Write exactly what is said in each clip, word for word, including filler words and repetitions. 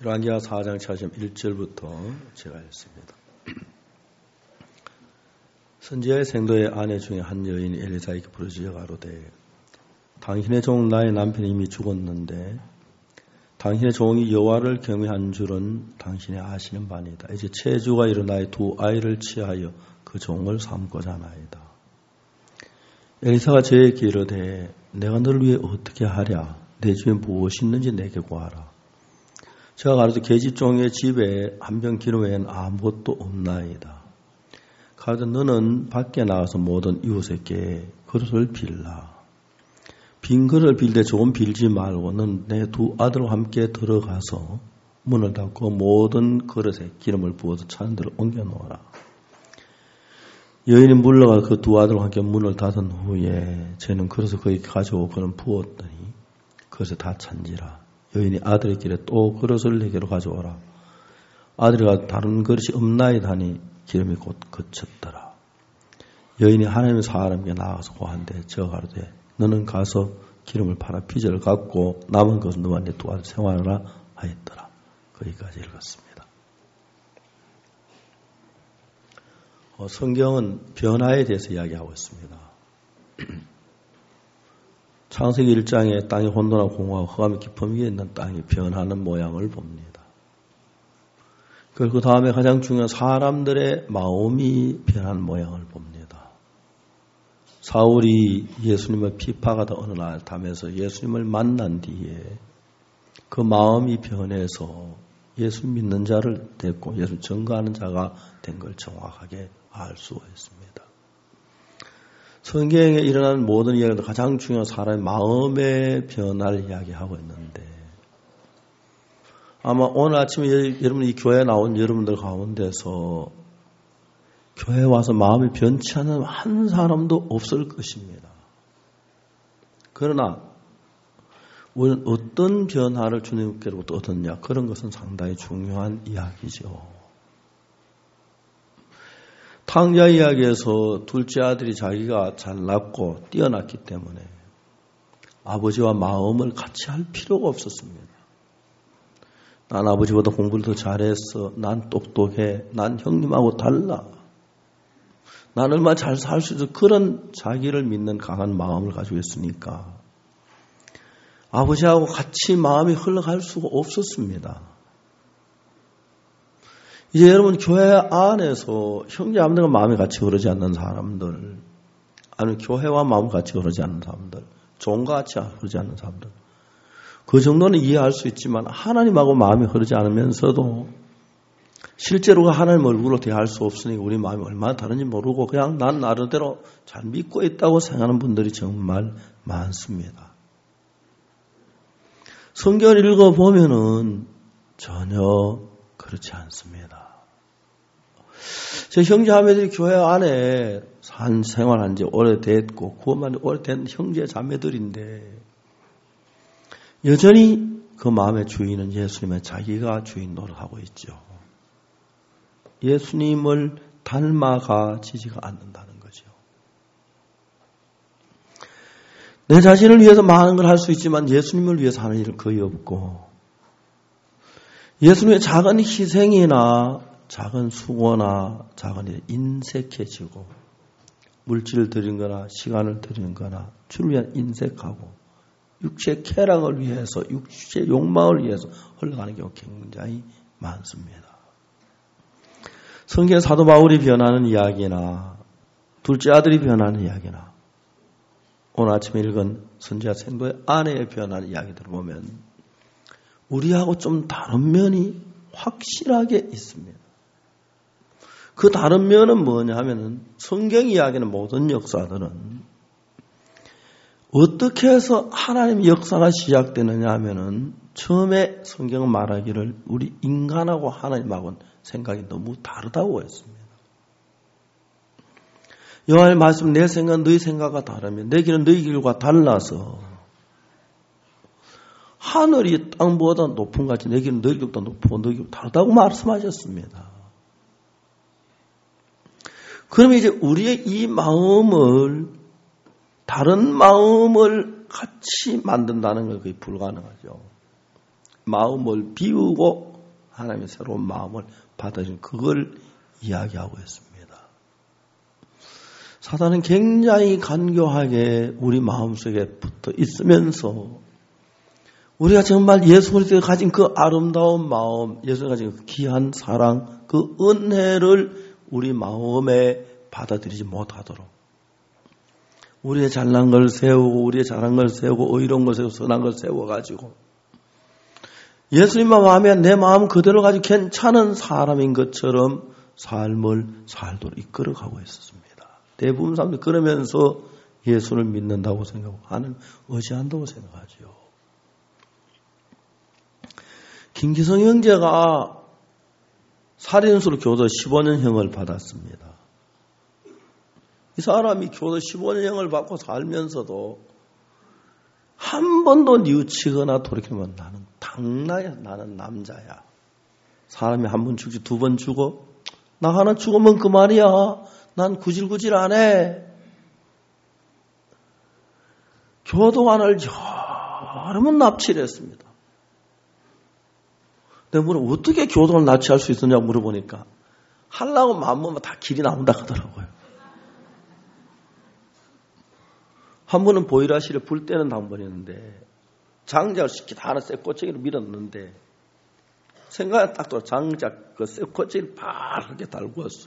열왕기하 사 장 칠 절 일 절부터 제가 읽습니다. 선지자의 생도의 아내 중에 한 여인이 엘리사에게 부르짖어 가로되 당신의 종 나의 남편이 이미 죽었는데 당신의 종이 여호와를 경외한 줄은 당신이 아시는 바니다. 이제 체주가 일어나여 두 아이를 취하여 그 종을 삼고자 하나이다. 엘리사가 저에게 이르되 내가 너를 위해 어떻게 하랴? 내 집에 무엇이 있는지 내게 구하라. 제가 가로되 계집종의 집에 한 병 기름 외에는 아무것도 없나이다. 가로되 너는 밖에 나가서 모든 이웃에게 그릇을 빌라. 빈 그릇을 빌되 조금 빌지 말고 넌 내 두 아들과 함께 들어가서 문을 닫고 모든 그릇에 기름을 부어서 차는 데로 옮겨 놓아라. 여인이 물러가 그 두 아들과 함께 문을 닫은 후에 저는 그릇을 거기 가져오고 그는 부었더니 그릇에 다 찬지라. 여인이 아들의 길에 또 그릇을 내게로 가져오라. 아들이가 다른 그릇이 없나이다 하니 기름이 곧 그쳤더라. 여인이 하나님의 사람에게 나가서 고한데 저가 가로되 너는 가서 기름을 팔아 빚을 갚고 남은 것은 너와 내 두 아들 생활하라 하였더라. 거기까지 읽었습니다. 어, 성경은 변화에 대해서 이야기하고 있습니다. 창세기 일 장에 땅이 혼돈하고 공허하고 흑암이 깊음 위에 있는 땅이 변하는 모양을 봅니다. 그리고 그 다음에 가장 중요한 사람들의 마음이 변하는 모양을 봅니다. 사울이 예수님을 비파가다 어느 날 담에서 예수님을 만난 뒤에 그 마음이 변해서 예수 믿는 자를 됐고 예수 증거하는 자가 된 걸 정확하게 알 수가 있습니다. 성경에 일어나는 모든 이야기도 가장 중요한 사람의 마음의 변화를 이야기하고 있는데 아마 오늘 아침에 여러분이 이 교회에 나온 여러분들 가운데서 교회에 와서 마음이 변치 않는 한 사람도 없을 것입니다. 그러나 우리는 어떤 변화를 주님께로부터 얻었냐 그런 것은 상당히 중요한 이야기죠. 탕자 이야기에서 둘째 아들이 자기가 잘났고 뛰어났기 때문에 아버지와 마음을 같이 할 필요가 없었습니다. 난 아버지보다 공부를 더 잘했어. 난 똑똑해. 난 형님하고 달라. 난 얼마나 잘 살 수 있어. 그런 자기를 믿는 강한 마음을 가지고 있으니까 아버지하고 같이 마음이 흘러갈 수가 없었습니다. 이제 여러분 교회 안에서 형제자매들과 마음이 같이 흐르지 않는 사람들 아니면 교회와 마음이 같이 흐르지 않는 사람들 종과 같이 흐르지 않는 사람들 그 정도는 이해할 수 있지만 하나님하고 마음이 흐르지 않으면서도 실제로 하나님 얼굴로 대할 수 없으니 우리 마음이 얼마나 다른지 모르고 그냥 난 나름대로 잘 믿고 있다고 생각하는 분들이 정말 많습니다. 성경을 읽어보면은 전혀 그렇지 않습니다. 제 형제자매들이 교회 안에 산 생활한 지 오래됐고 구원만 오래된 형제 자매들인데 여전히 그 마음의 주인은 예수님의 자기가 주인 노릇하고 있죠. 예수님을 닮아가지지가 않는다는 거죠. 내 자신을 위해서 많은 걸 할 수 있지만 예수님을 위해서 하는 일은 거의 없고 예수님의 작은 희생이나 작은 수고나 작은 일 인색해지고 물질을 드린 거나 시간을 드린 거나 주를 위한 인색하고 육체의 쾌락을 위해서 육체의 욕망을 위해서 흘러가는 경우가 굉장히 많습니다. 성경 사도 바울이 변하는 이야기나 둘째 아들이 변하는 이야기나 오늘 아침에 읽은 선지자 생도의 아내의 변하는 이야기들을 보면 우리하고 좀 다른 면이 확실하게 있습니다. 그 다른 면은 뭐냐 하면은 성경 이야기는 모든 역사들은 어떻게 해서 하나님의 역사가 시작되느냐 하면은 처음에 성경은 말하기를 우리 인간하고 하나님하고는 생각이 너무 다르다고 했습니다. 여호와의 말씀 내 생각은 너희 생각과 다르면 내 길은 너희 길과 달라서 하늘이 땅보다 높은 같이 내 길은 너희 길보다 높고 너희 길보다 다르다고 말씀하셨습니다. 그러면 이제 우리의 이 마음을 다른 마음을 같이 만든다는 건 거의 불가능하죠. 마음을 비우고 하나님의 새로운 마음을 받아준 그걸 이야기하고 있습니다. 사단은 굉장히 간교하게 우리 마음속에 붙어 있으면서 우리가 정말 예수 그리스도가 가진 그 아름다운 마음, 예수가 가진 그 귀한 사랑, 그 은혜를 우리 마음에 받아들이지 못하도록 우리의 잘난 걸 세우고 우리의 잘한 걸 세우고 의로운 걸 세우고 선한 걸 세워가지고 예수님만 마음에 내 마음 그대로 가지고 괜찮은 사람인 것처럼 삶을 살도록 이끌어가고 있었습니다. 대부분 사람들이 그러면서 예수를 믿는다고 생각하고 하나님 의지한다고 생각하죠. 김기성 형제가 살인수로 교도 십오 년형을 받았습니다. 이 사람이 교도 십오 년형을 받고 살면서도 한 번도 뉘우치거나 돌이키면 나는 당나야 나는 남자야. 사람이 한 번 죽지 두 번 죽어. 나 하나 죽으면 그만이야. 난 구질구질 안 해. 교도관을 여러 번 납치를 했습니다. 내가 물어 어떻게 교도관을 납치할 수 있었냐고 물어보니까 하려고 마음먹으면 다 길이 나온다 하더라고요. 한 번은 보일러실에 불 때는 당번이었는데 장작을 쉽게 다 하나 쇠꼬챙이로 밀었는데 생각에 딱 들어 장작 그 쇠꼬챙이를 바르게 달고 왔어요.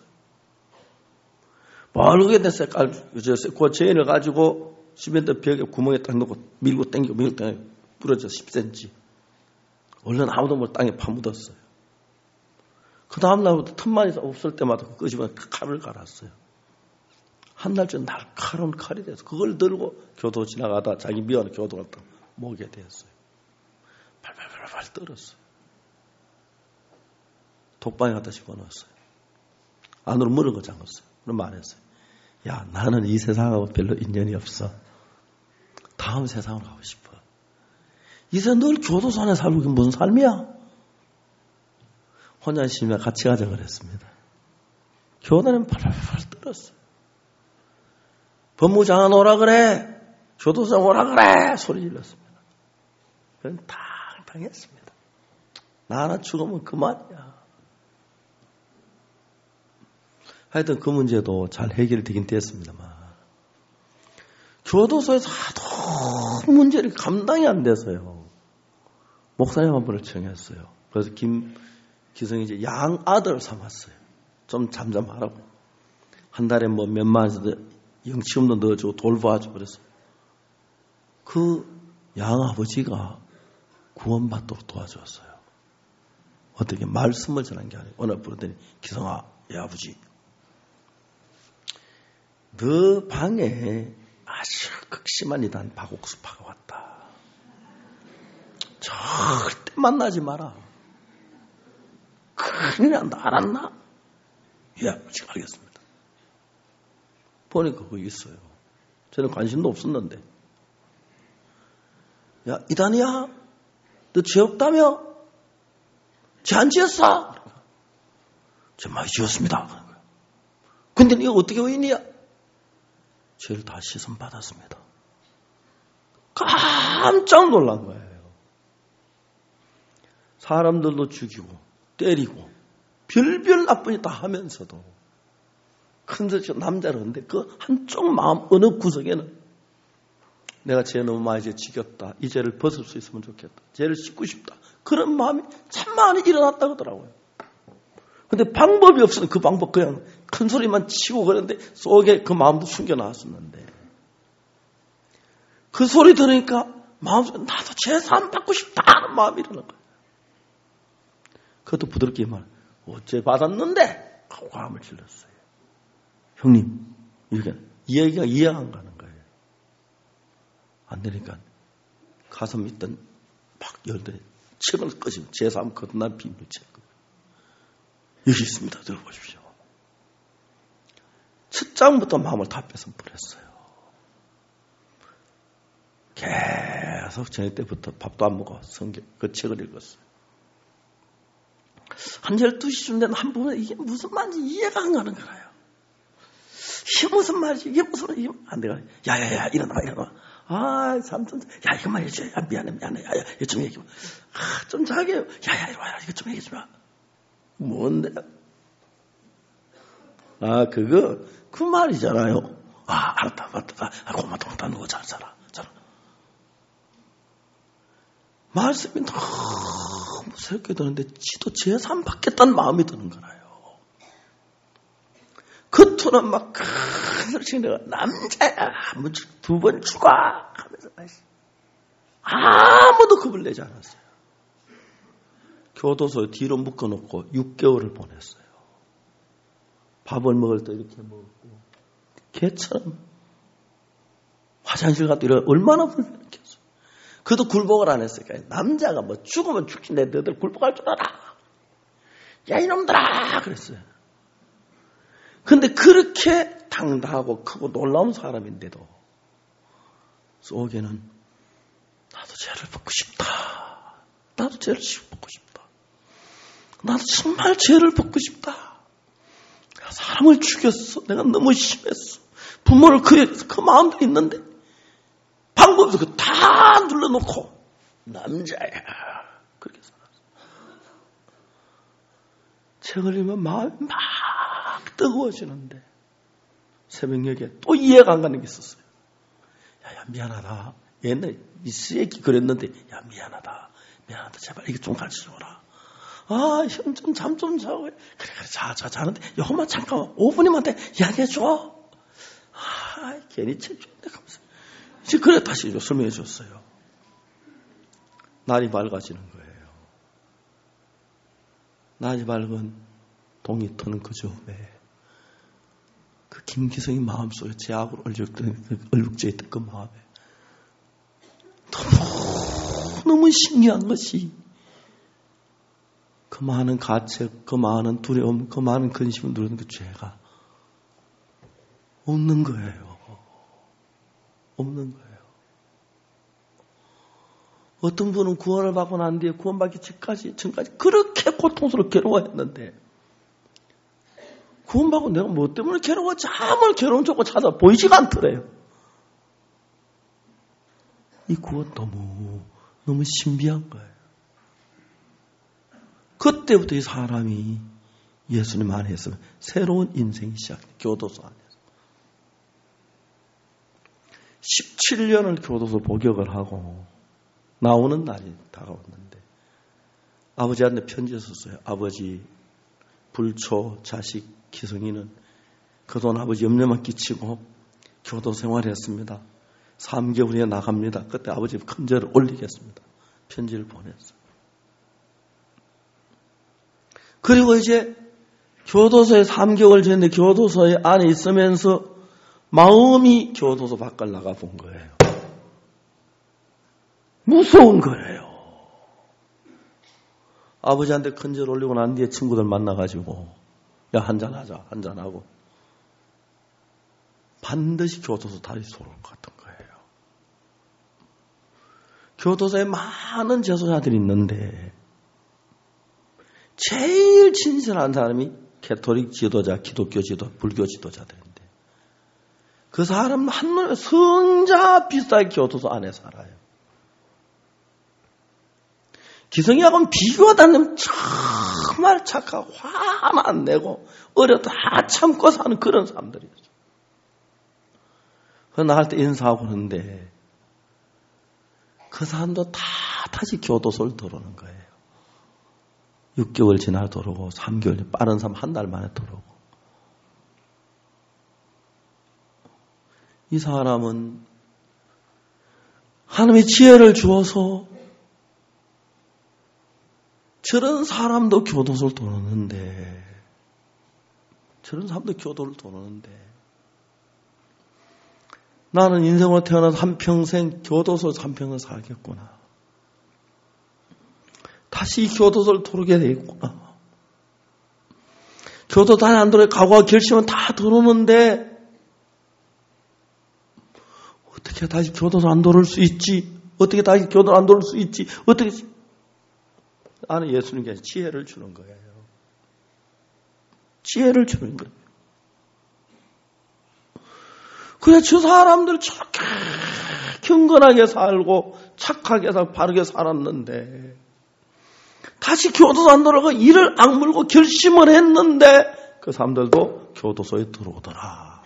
바르게 된 색깔 쇠꼬챙이를 가지고 시멘트 벽에 구멍에 딱 넣고 밀고 당기고 밀고 당기고 부러져 십 센티미터. 얼른 아무도 모르게 땅에 파묻었어요. 그 다음 날부터 틈만 없을 때마다 끄집어 칼을 갈았어요. 한 달쯤 날카로운 칼이 돼서 그걸 들고 교도 지나가다 자기 미워하는 교도가 딱 목에 대었어요. 발발발발 떨었어요. 독방에 갖다 집어넣었어요. 안으로 물은 거 잠갔어요. 그럼 말했어요. 야, 나는 이 세상하고 별로 인연이 없어. 다음 세상으로 가고 싶어. 이 세상 늘 교도소 안에 살고 그게 무슨 삶이야? 혼자 있으면 같이 가자 그랬습니다. 교도는 발발발 떨었어요. 법무장관 오라 그래. 교도소장 오라 그래. 소리 질렀습니다. 그건 당당했습니다. 나 하나 죽으면 그만이야. 하여튼 그 문제도 잘 해결되긴 됐습니다만 교도소에서 하도 문제를 감당이 안 돼서요. 목사님 한 분을 청했어요. 그래서 김, 기성이 이제 양아들을 삼았어요. 좀 잠잠하라고. 한 달에 뭐 몇만 원에서 영치금도 넣어주고 돌봐주고 그래서 그 양아버지가 구원받도록 도와줬어요. 어떻게 말씀을 전한 게 아니에요. 오늘 부르더니 기성아, 예 아버지 너 방에 아주 극심한 이단 박옥수파가 왔다. 절대 만나지 마라. 큰일 난다. 알았나? 예 아버지 알겠습니다. 보니까 거기 있어요. 저는 관심도 없었는데. 야, 이단이야? 너 죄 없다며? 죄 안 지었어? 죄 많이 지었습니다. 근데 네가 어떻게 의인이야? 죄를 다 씻음 받았습니다. 깜짝 놀란 거예요. 사람들도 죽이고 때리고 별별 나쁜 일 다 하면서도 근데 저 남자를 근데 그 한쪽 마음 어느 구석에는 내가 죄 너무 많이 이제 지겼다. 이 죄를 벗을 수 있으면 좋겠다. 죄를 씻고 싶다. 그런 마음이 참 많이 일어났다고 하더라고요. 근데 방법이 없어서 그 방법 그냥 큰 소리만 치고 그러는데 속에 그 마음도 숨겨놨었는데 그 소리 들으니까 마음속에 나도 죄 사함 받고 싶다 하는 마음이 일어난 거예요. 그것도 부드럽게 말 어째 받았는데 하고 화음을 질렀어요. 형님 이렇게 이야기가 이해가 안 가는 거예요. 안 되니까 가슴 있던 막 열더니 책을 꺼지면 죄 사함 거듭난 비밀책 여기 있습니다. 들어보십시오. 첫 장부터 마음을 다 뺏어 버렸어요. 계속 저녁 때부터 밥도 안 먹어 성경 그 책을 읽었어요. 한 열두 시쯤 되면 한 부분 이게 무슨 말인지 이해가 안 가는 거예요. 이게 무슨 말이지? 이게 무슨 말이지? 안 돼가. 야야야 일어나 일어나. 아 삼촌 야 이거 말이지. 야 미안해 미안해. 야야 이거 좀 얘기해. 아좀 자게. 야야 이리 와라 이거 좀 얘기해 좀. 뭔데? 아, 그거, 그 말이잖아요. 아, 알았다, 맞다. 아, 고맙다, 고맙다. 누구 잘 살아. 잘. 말씀이 너무 새롭게 드는데, 지도 재산 받겠다는 마음이 드는 거라요. 겉으로는 막, 큰 소리 치는 내가 남자야. 두 번 죽어. 하면서, 아무도 겁을 내지 않았어요. 교도소에 뒤로 묶어놓고 육 개월을 보냈어요. 밥을 먹을 때 이렇게 먹었고, 개처럼 화장실 갔다 이래 얼마나 불편했겠어. 그래도 굴복을 안 했으니까 남자가 뭐 죽으면 죽지 내 너희들 굴복할 줄 알아. 야 이놈들아 그랬어요. 근데 그렇게 당당하고 크고 놀라운 사람인데도 속에는 나도 죄를 벗고 싶다. 나도 죄를 벗고 싶다. 나도 정말 죄를 벗고 싶다. 내가 사람을 죽였어. 내가 너무 심했어. 부모를 그, 그 마음도 있는데 방법이 없어. 다 눌러놓고 남자야. 그렇게 살았어. 책을 읽으면 마음이 막 뜨거워지는데 새벽녘에 또 이해가 안 가는 게 있었어요. 야야 미안하다. 옛날에 이 쓰레기 그랬는데 야 미안하다. 미안하다. 제발 이게 좀 가르쳐줘라. 아, 형 좀 잠 좀 자고. 그래, 그래, 자, 자, 자는데, 요것만 잠깐만, 오 분이면 돼. 이야기해줘. 아, 괜히 책 줬네. 하면서. 이제 그래, 다시 설명해 줬어요. 날이 밝아지는 거예요. 날이 밝은 동이 트는 그 즈음에, 그 김기성이 마음속에 제약으로 얼룩져 있던 그 마음에, 너무, 너무 신기한 것이, 그 많은 가책, 그 많은 두려움, 그 많은 근심을 누르는 그 죄가 없는 거예요. 없는 거예요. 어떤 분은 구원을 받고 난 뒤에 구원받기 전까지, 전까지 그렇게 고통스럽게 괴로워했는데 구원받고 내가 뭐 때문에 괴로웠지? 아무리 괴로운 쪽을 찾아 보이지가 않더래요. 이 구원 너무, 너무 신비한 거예요. 그때부터 이 사람이 예수님 안에서 새로운 인생이 시작돼요. 교도소 안에서. 십칠 년을 교도소 복역을 하고 나오는 날이 다가왔는데 아버지한테 편지 썼어요. 아버지, 불초, 자식, 기성이는 그동안 아버지 염려만 끼치고 교도 생활했습니다. 삼 개월 후에 나갑니다. 그때 아버지 큰 죄를 올리겠습니다. 편지를 보냈어요. 그리고 이제 교도소에 삼 개월 전에 교도소에 안에 있으면서 마음이 교도소 밖을 나가 본 거예요. 무서운 거예요. 아버지한테 큰절 올리고 난 뒤에 친구들 만나가지고 야 한잔하자 한잔하고 반드시 교도소 다시 돌아올 것 같은 거예요. 교도소에 많은 재소자들이 있는데 제일 진실한 사람이 캐톨릭 지도자, 기독교 지도자, 불교 지도자들인데 그 사람은 한눈에 성자 비슷하게 교도소 안에 살아요. 기성이하고는 비교하다 않으면 정말 착하고 화만 안 내고 어려도 다 참고 사는 그런 사람들이었어요. 그 나갈 때 인사하고 그러는데 그 사람도 다 다시 교도소를 들어오는 거예요. 육 개월 지나 들어오고 삼 개월, 빠른 사람 한 달 만에 들어오고. 이 사람은 하나님의 지혜를 주어서 저런 사람도 교도소를 들어오는데 저런 사람도 교도를 들어오는데 나는 인생으로 태어나서 한평생 교도소에서 한평생 살겠구나. 다시 이 교도소를 들어오게 되겠구나. 교도 다시 안 들어오게 각오와 결심은 다 들어오는데 어떻게 다시 교도소 안 들어올 수 있지? 어떻게 다시 교도소 안 들어올 수 있지? 어떻게 나는 예수님께서 지혜를 주는 거예요. 지혜를 주는 거예요. 그래 저 사람들 저렇게 경건하게 살고 착하게 살고 바르게 살았는데 다시 교도소 안 돌아가 이를 악물고 결심을 했는데 그 사람들도 교도소에 들어오더라.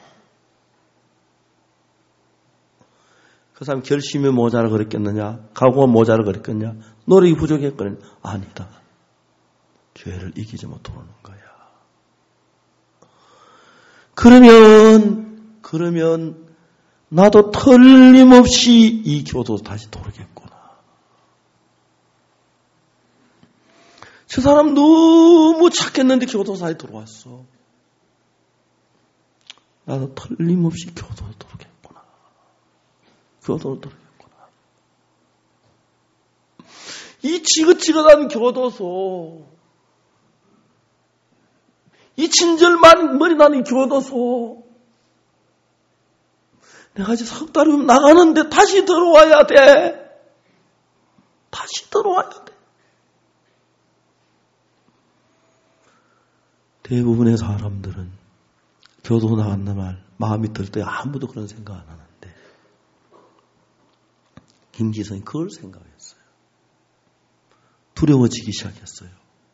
그 사람 결심이 모자라 그랬겠느냐? 각오가 모자라 그랬겠냐? 노력이 부족했거든요. 아니다. 죄를 이기지 못하는 거야. 그러면 그러면 나도 틀림없이 이 교도소 다시 돌아오겠구나. 저 사람 너무 착했는데 교도소에 들어왔어. 나도 틀림없이 교도소에 들어오겠구나. 교도소에 들어오겠구나. 이 지긋지긋한 교도소, 이 친절만 머리 나는 교도소, 내가 이제 석 달이면 나가는데 다시 들어와야 돼. 다시 들어와야 돼. 대부분의 사람들은 교도소 나간다 말 마음이 들 때 아무도 그런 생각 안 하는데 김지성이 그걸 생각했어요. 두려워지기 시작했어요.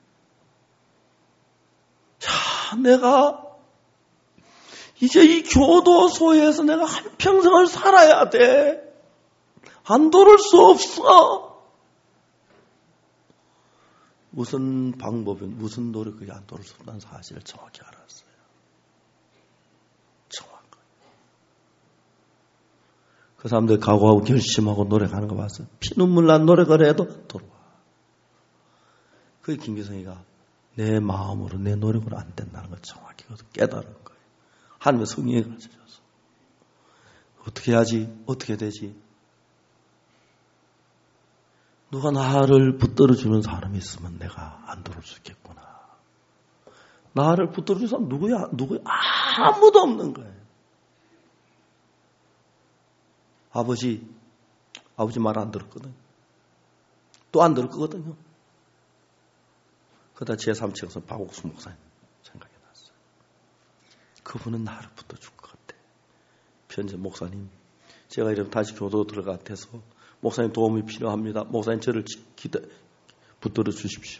자, 내가 이제 이 교도소에서 내가 한평생을 살아야 돼. 안 돌을 수 없어. 무슨 방법이, 무슨 노력이 안 돌을 수 없다는 사실을 정확히 알았어요. 정확하게. 그 사람들 각오하고 결심하고 노력하는 거 봤어. 피눈물 난 노력을 해도 돌아와. 그게 김기성이가 내 마음으로 내 노력으로 안 된다는 걸 정확히 깨달은 거예요. 하나님의 성령이 가르쳐줘서. 어떻게 해야지? 어떻게 되지? 누가 나를 붙들어주는 사람이 있으면 내가 안 들어올 수 있겠구나. 나를 붙들어주는 사람 누구야? 누구야? 아무도 없는 거예요. 아버지, 아버지 말 안 들었거든. 또 안 들을 거거든요. 그러다 제삼 층에서 박옥수 목사님 생각이 났어요. 그분은 나를 붙어줄 것 같아. 편지 목사님, 제가 이러면 다시 교도 들어가 같아서 목사님 도움이 필요합니다. 목사님 저를 기다, 붙들어 주십시오.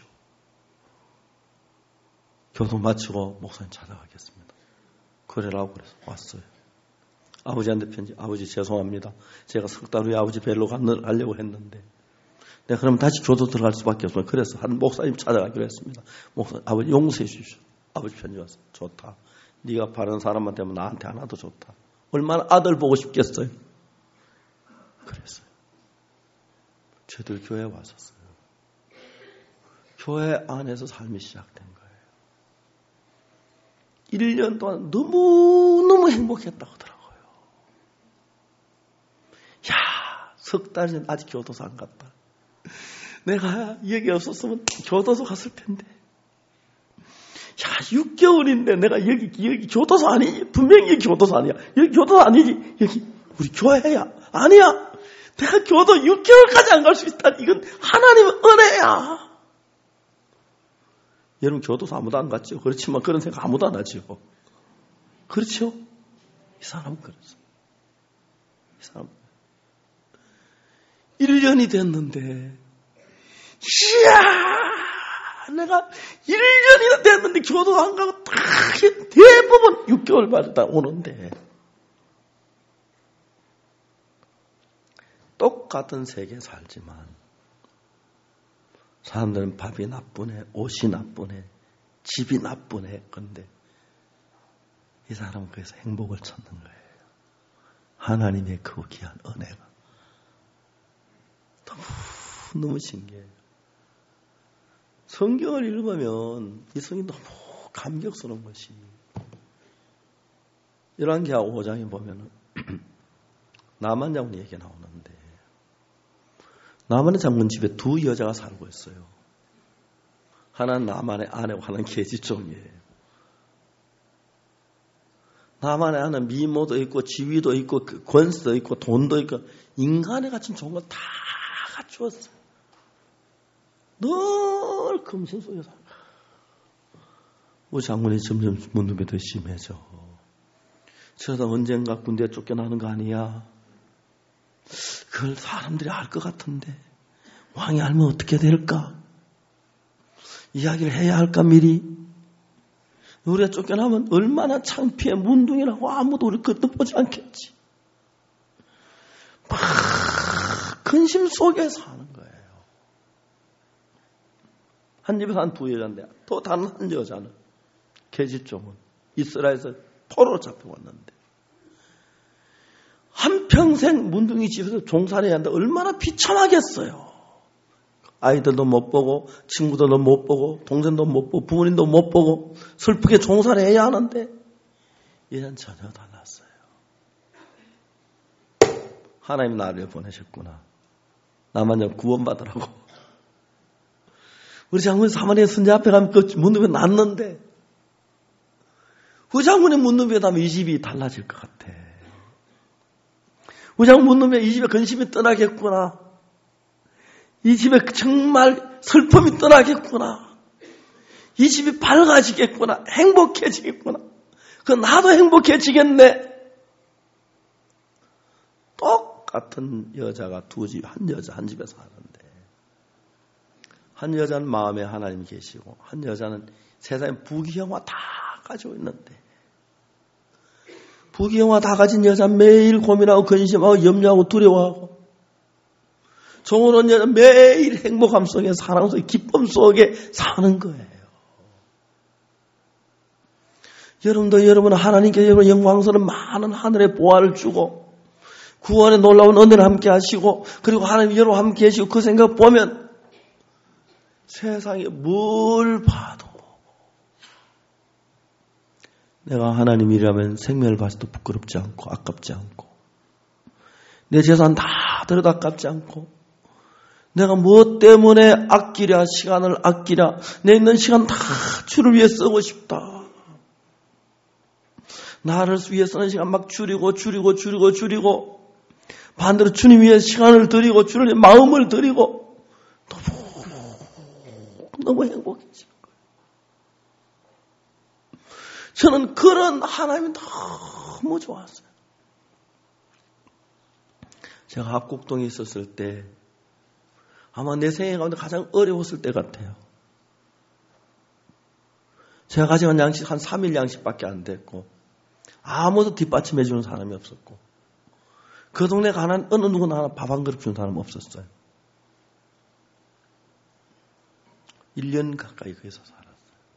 교도 마치고 목사님 찾아가겠습니다. 그래라고 그래서 왔어요. 아버지한테 편지, 아버지 죄송합니다. 제가 석 달 후에 아버지 뵈러 가려고 했는데 내가 그러면 다시 교도 들어갈 수밖에 없어요. 그래서 한 목사님 찾아가기로 했습니다. 목사님, 아버지 용서해 주십시오. 아버지 편지 왔어요. 좋다. 네가 바른 사람만 되면 나한테 하나도 좋다. 얼마나 아들 보고 싶겠어요. 그랬어요. 저들 교회에 왔었어요. 교회 안에서 삶이 시작된 거예요. 일 년 동안 너무너무 행복했다고 하더라고요. 야, 석 달이면 아직 교도소 안 갔다. 내가 여기 없었으면 교도소 갔을 텐데. 야, 육 개월인데 내가 여기, 여기 교도소 아니지? 분명히 여기 교도소 아니야. 여기 교도소 아니지? 여기 우리 교회야. 아니야. 내가 교도 육 개월까지 안 갈 수 있다. 이건 하나님의 은혜야. 여러분 교도소 아무도 안 갔죠. 그렇지만 그런 생각 아무도 안 하죠. 그렇죠? 이 사람은 그랬어. 이 사람 일 년이 됐는데 이야, 내가 일 년이나 됐는데 교도 안 가고 다 대부분 육 개월 만에 다 오는데 똑같은 세계에 살지만 사람들은 밥이 나쁘네, 옷이 나쁘네, 집이 나쁘네. 그런데 이 사람은 그래서 행복을 찾는 거예요. 하나님의 그 귀한 은혜가 너무, 너무 신기해요. 성경을 읽으면 이 성경이 너무 감격스러운 것이 열왕기하 오 장에 보면 나만 장군 얘기가 나오는데 나만의 장군 집에 두 여자가 살고 있어요. 하나는 나만의 아내고 하나는 계집종이에요. 나만의 아내는 미모도 있고 지위도 있고 권세도 있고 돈도 있고 인간에 갇힌 좋은 걸 다 갖추었어요. 늘 금신 속에 살고. 우리 장군이 점점 문둥이 더 심해져. 저러다 언젠가 군대에 쫓겨나는 거 아니야? 그걸 사람들이 알 것 같은데 왕이 알면 어떻게 될까? 이야기를 해야 할까 미리? 우리가 쫓겨나면 얼마나 창피해. 문둥이라고 아무도 우리 걷어보지 않겠지. 막 근심 속에 사는 거예요. 한 집에서 한 두 여자인데 또 다른 한 여자는 계집종은 이스라엘에서 포로로 잡혀왔는데 한평생 문둥이 집에서 종살이 한다. 얼마나 비참하겠어요. 아이들도 못 보고 친구들도 못 보고 동생도 못 보고 부모님도 못 보고 슬프게 종살이 해야 하는데 얘는 전혀 달랐어요. 하나님 나를 보내셨구나. 나만 좀 구원받으라고. 우리 장군이 사마리아 선지 앞에 가면 그 문둥이에 놨는데 우리 장군이 문둥이에 가면 이 집이 달라질 것 같아. 우리 장군 문둥이에 이 집에 근심이 떠나겠구나. 이 집에 정말 슬픔이 떠나겠구나. 이 집이 밝아지겠구나. 행복해지겠구나. 그 나도 행복해지겠네. 똑같은 여자가 두 집, 한 여자 한 집에 사는데 한 여자는 마음에 하나님 계시고 한 여자는 세상에 부귀영화 다 가지고 있는데 부귀영화 다 가진 여자는 매일 고민하고 근심하고 염려하고 두려워하고 정오는 여자는 매일 행복함 속에 사랑 속에 기쁨 속에 사는 거예요. 여러분도 여러분 하나님께 여러분 영광스러운 많은 하늘의 보화를 주고 구원의 놀라운 은혜를 함께 하시고 그리고 하나님 여러분 함께 계시고 그 생각 보면 세상에 뭘 봐도 내가 하나님이라면 생명을 바쳐도 부끄럽지 않고 아깝지 않고 내 재산 다 들여도 아깝지 않고 내가 무엇 때문에 아끼랴 시간을 아끼랴 내 있는 시간 다 주를 위해 쓰고 싶다. 나를 위해 쓰는 시간 막 줄이고 줄이고 줄이고 줄이고 반대로 주님 위해 시간을 드리고 주를 위해 마음을 드리고 너무 너무 행복해지는 거예요. 저는 그런 하나님이 너무 좋았어요. 제가 합곡동에 있었을 때 아마 내 생애 가운데 가장 어려웠을 때 같아요. 제가 가져간 양식 한 삼 일 양식밖에 안 됐고 아무도 뒷받침해 주는 사람이 없었고 그 동네 가난 어느 누구나 하나 밥 한 그릇 주는 사람 없었어요. 일 년 가까이 거기서 살았어요.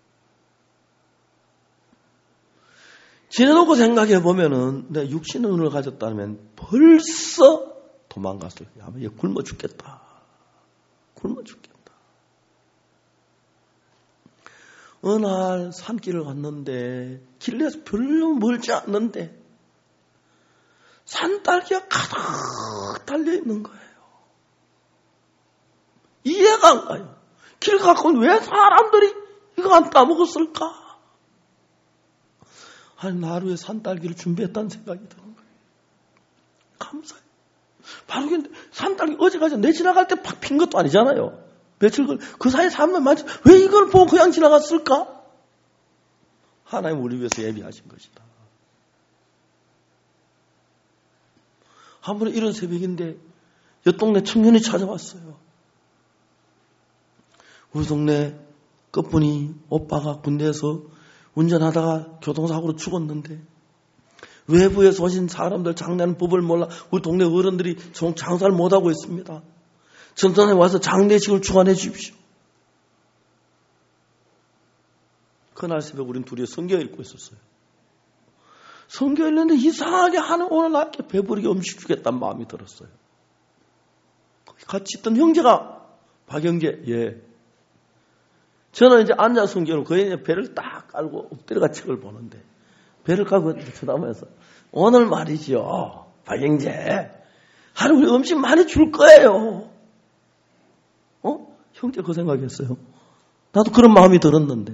지내놓고 생각해 보면은 내가 육신의 눈을 가졌다면 벌써 도망갔을 거야. 아마 얘 굶어 죽겠다. 굶어 죽겠다. 어느 날 산길을 갔는데 길에서 별로 멀지 않는데 산딸기가 가득 달려있는 거예요. 이해가 안 가요. 길 가까운 왜 사람들이 이거 안 따먹었을까? 아니 나를 위해 산딸기를 준비했다는 생각이 드는 거예요. 감사해요. 바로 근데 산딸기 어제까지 내 지나갈 때 팍 핀 것도 아니잖아요. 며칠 그 사이에 사람만 많지 왜 이걸 보고 그냥 지나갔을까? 하나님 우리 위해서 예비하신 것이다. 한 번에 이런 새벽인데 옆 동네 청년이 찾아왔어요. 우리 동네 끝분이 오빠가 군대에서 운전하다가 교통사고로 죽었는데 외부에서 오신 사람들 장례하는 법을 몰라 우리 동네 어른들이 장사를 못하고 있습니다. 전선에 와서 장례식을 주관해 주십시오. 그날 새벽 우린 둘이 성경 읽고 있었어요. 성경 읽는데 이상하게 하는 오늘 낮게 배부르게 음식 주겠다는 마음이 들었어요. 같이 있던 형제가 박영재 예. 저는 이제 앉아 성경을 거의 배를 딱 깔고 엎드려가 책을 보는데 배를 깔고 쳐다보면서 오늘 말이죠. 박영재 하루 우리 음식 많이 줄 거예요. 어? 형제 그 생각했어요. 나도 그런 마음이 들었는데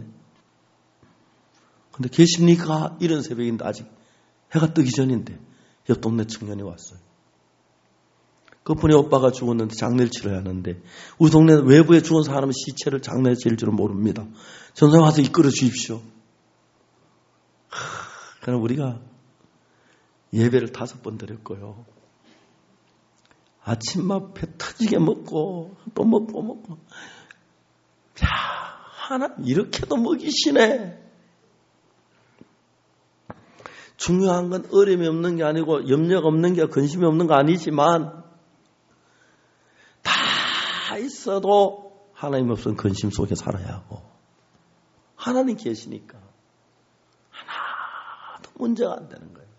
근데 계십니까? 이런 새벽인데 아직 해가 뜨기 전인데 옆 동네 청년이 왔어요. 그분이 오빠가 죽었는데 장례를 치러야 하는데 우리 동네 외부에 죽은 사람은 시체를 장례에 지을 줄은 모릅니다. 전사에 와서 이끌어 주십시오. 하, 그럼 우리가 예배를 다섯 번 드렸고요. 아침밥 배 터지게 먹고 또 먹고 먹고 자 하나님 이렇게도 먹이시네. 중요한 건 어려움이 없는 게 아니고 염려가 없는 게 근심이 없는 거 아니지만 다 있어도 하나님 없으면 근심 속에 살아야 하고 하나님 계시니까 하나도 문제가 안 되는 거예요.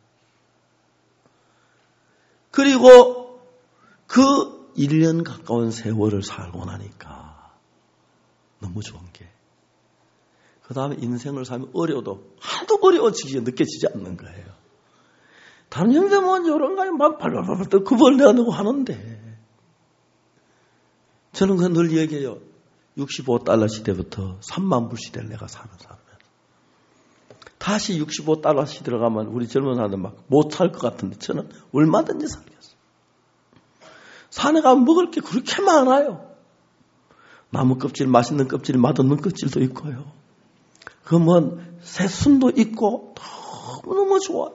그리고 그 일 년 가까운 세월을 살고 나니까 너무 좋은 게 그 다음에 인생을 살면 어려워도 하도 어려워지게 느껴지지 않는 거예요. 다른 형제는 이런 거에 막 발발발발 그 벌레가 넣고 하는데 저는 그 늘 얘기해요. 육십오 달러 시대부터 삼만 불 시대를 내가 사는 사람이에요. 다시 육십오 달러 시대로 가면 우리 젊은 사람들 막 못 살 것 같은데 저는 얼마든지 살겠어요. 산에 가면 먹을 게 그렇게 많아요. 나무 껍질, 맛있는 껍질, 맛없는 껍질도 있고요. 그러면 새순도 있고 너무너무 좋아요.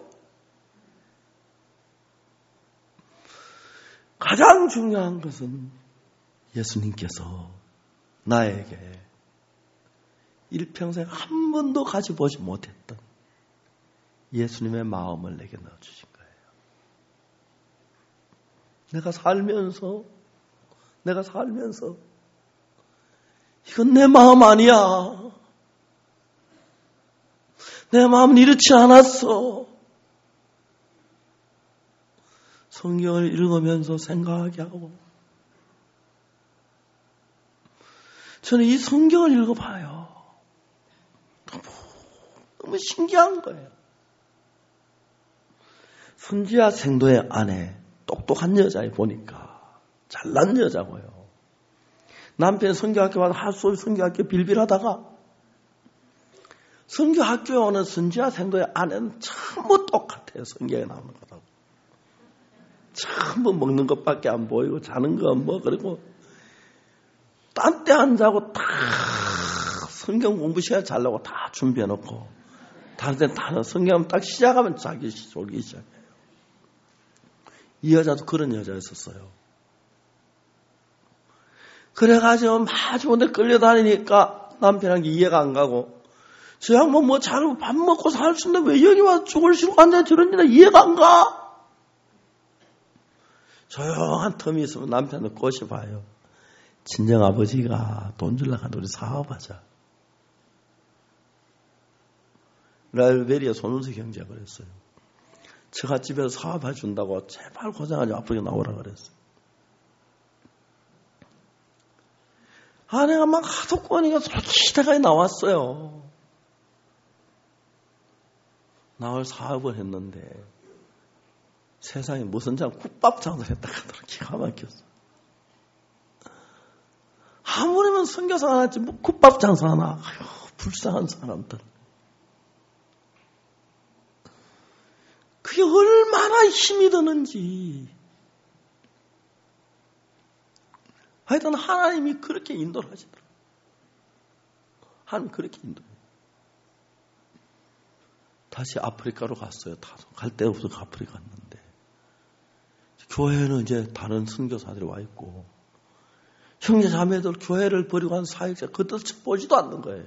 가장 중요한 것은 예수님께서 나에게 일평생 한 번도 가져보지 못했던 예수님의 마음을 내게 넣어주신 거예요. 내가 살면서 내가 살면서 이건 내 마음 아니야. 내 마음은 이렇지 않았어. 성경을 읽으면서 생각하게 하고 저는 이 성경을 읽어봐요. 너무, 너무 신기한 거예요. 선지자 생도의 아내 똑똑한 여자에 보니까 잘난 여자고요. 남편 성경학교 와서 하수업 성경학교 빌빌하다가 성경학교에 오는 선지자 생도의 아내는 전부 똑같아요. 성경에 나오는 거라고. 전부 먹는 것밖에 안 보이고 자는 거 뭐 그리고 딴 때 안 자고 다 성경 공부 시간에 자려고 다 준비해놓고 다른 데는 다 성경 딱 시작하면 자기 졸기 시작해요. 이 여자도 그런 여자였었어요. 그래가지고 마주 오는데 끌려다니니까 남편한테 이해가 안 가고 저 양반 뭐 잘 밥 먹고 살 수 있는데 왜 여기 와서 죽을 싫고 앉아 저런 데나 이해가 안 가? 조용한 텀이 있으면 남편을 꼬셔봐요. 친정아버지가 돈 주려고 하는데 우리 사업하자. 라일베리아 손은수 경제가 그랬어요. 처갓집에서 사업해준다고 제발 고생하지 앞으로 나오라 그랬어요. 아내가 막 하도 꼬니까 솔직히다가 나왔어요. 나올 사업을 했는데 세상에 무슨 장 국밥 장사를 했다 하더라. 기가 막혔어. 아무리면 선교사 하나지 뭐 국밥 장사 하나. 아휴, 불쌍한 사람들. 그게 얼마나 힘이 드는지. 하여튼 하나님이 그렇게 인도를 하시더라고요. 하나님 그렇게 인도해요. 다시 아프리카로 갔어요. 갈 데 없어서 아프리카 갔는데 교회는 이제 다른 선교사들이 와 있고 형제 자매들 교회를 버리고 한 사역자 그들 보지도 않는 거예요.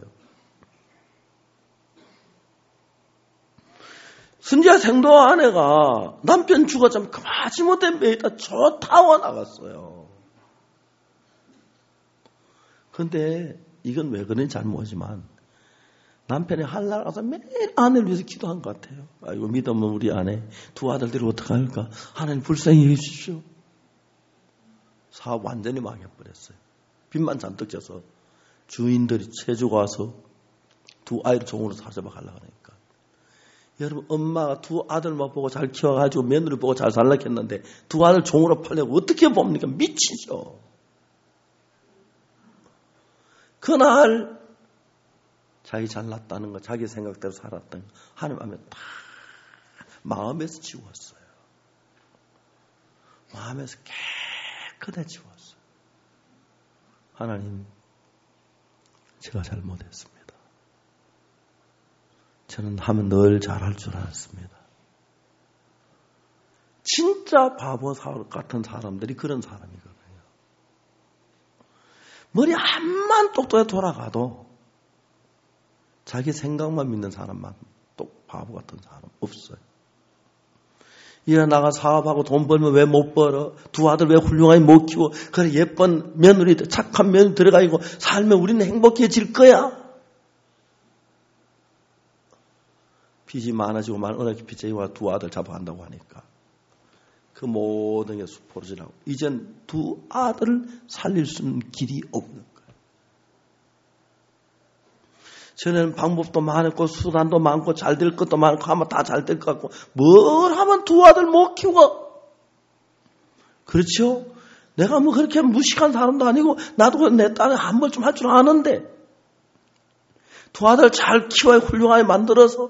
선지자 생도 아내가 남편 죽었자면 그마지 못해 매이다 저 타워 나갔어요. 그런데 이건 왜 그런지 잘 모르지만 남편이 한날 가서 매일 아내를 위해서 기도한 것 같아요. 아이고 믿으면 우리 아내 두 아들들이 어떡할까? 하나님 불쌍히 해주십시오. 사업 완전히 망해버렸어요. 빚만 잔뜩 져서 주인들이 체주가 와서 두 아이를 종으로 사잡아 가려고 하니까 여러분 엄마가 두 아들만 보고 잘 키워가지고 며느리 보고 잘 살려고 했는데 두 아들 종으로 팔려고 어떻게 봅니까? 미치죠. 그날 자기 잘났다는 거, 자기 생각대로 살았던 거 하나님 하면 다 마음에서 지웠어요. 마음에서 깨끗해 지웠어요. 하나님, 제가 잘못했습니다. 저는 하면 늘 잘할 줄 알았습니다. 진짜 바보 같은 사람들이 그런 사람이거든요. 머리 한만 똑똑해 돌아가도 자기 생각만 믿는 사람만 또 바보 같은 사람 없어요. 일에 나가 사업하고 돈 벌면 왜 못 벌어? 두 아들 왜 훌륭하게 못 키워? 그래 예쁜 며느리, 착한 며느리 들어가고 살면 우리는 행복해질 거야. 빚이 많아지고 많은 어느 빚쟁이와 두 아들 잡아간다고 하니까 그 모든 게 포르지라고. 이젠 두 아들을 살릴 수 있는 길이 없는 거예요. 전에는 방법도 많았고 수단도 많고 잘 될 것도 많고 하면 다 잘 될 것 같고 뭘 하면 두 아들 못 키워. 그렇죠? 내가 뭐 그렇게 무식한 사람도 아니고 나도 내 딸은 한 번 좀 할 줄 아는데 두 아들 잘 키워야 훌륭하게 만들어서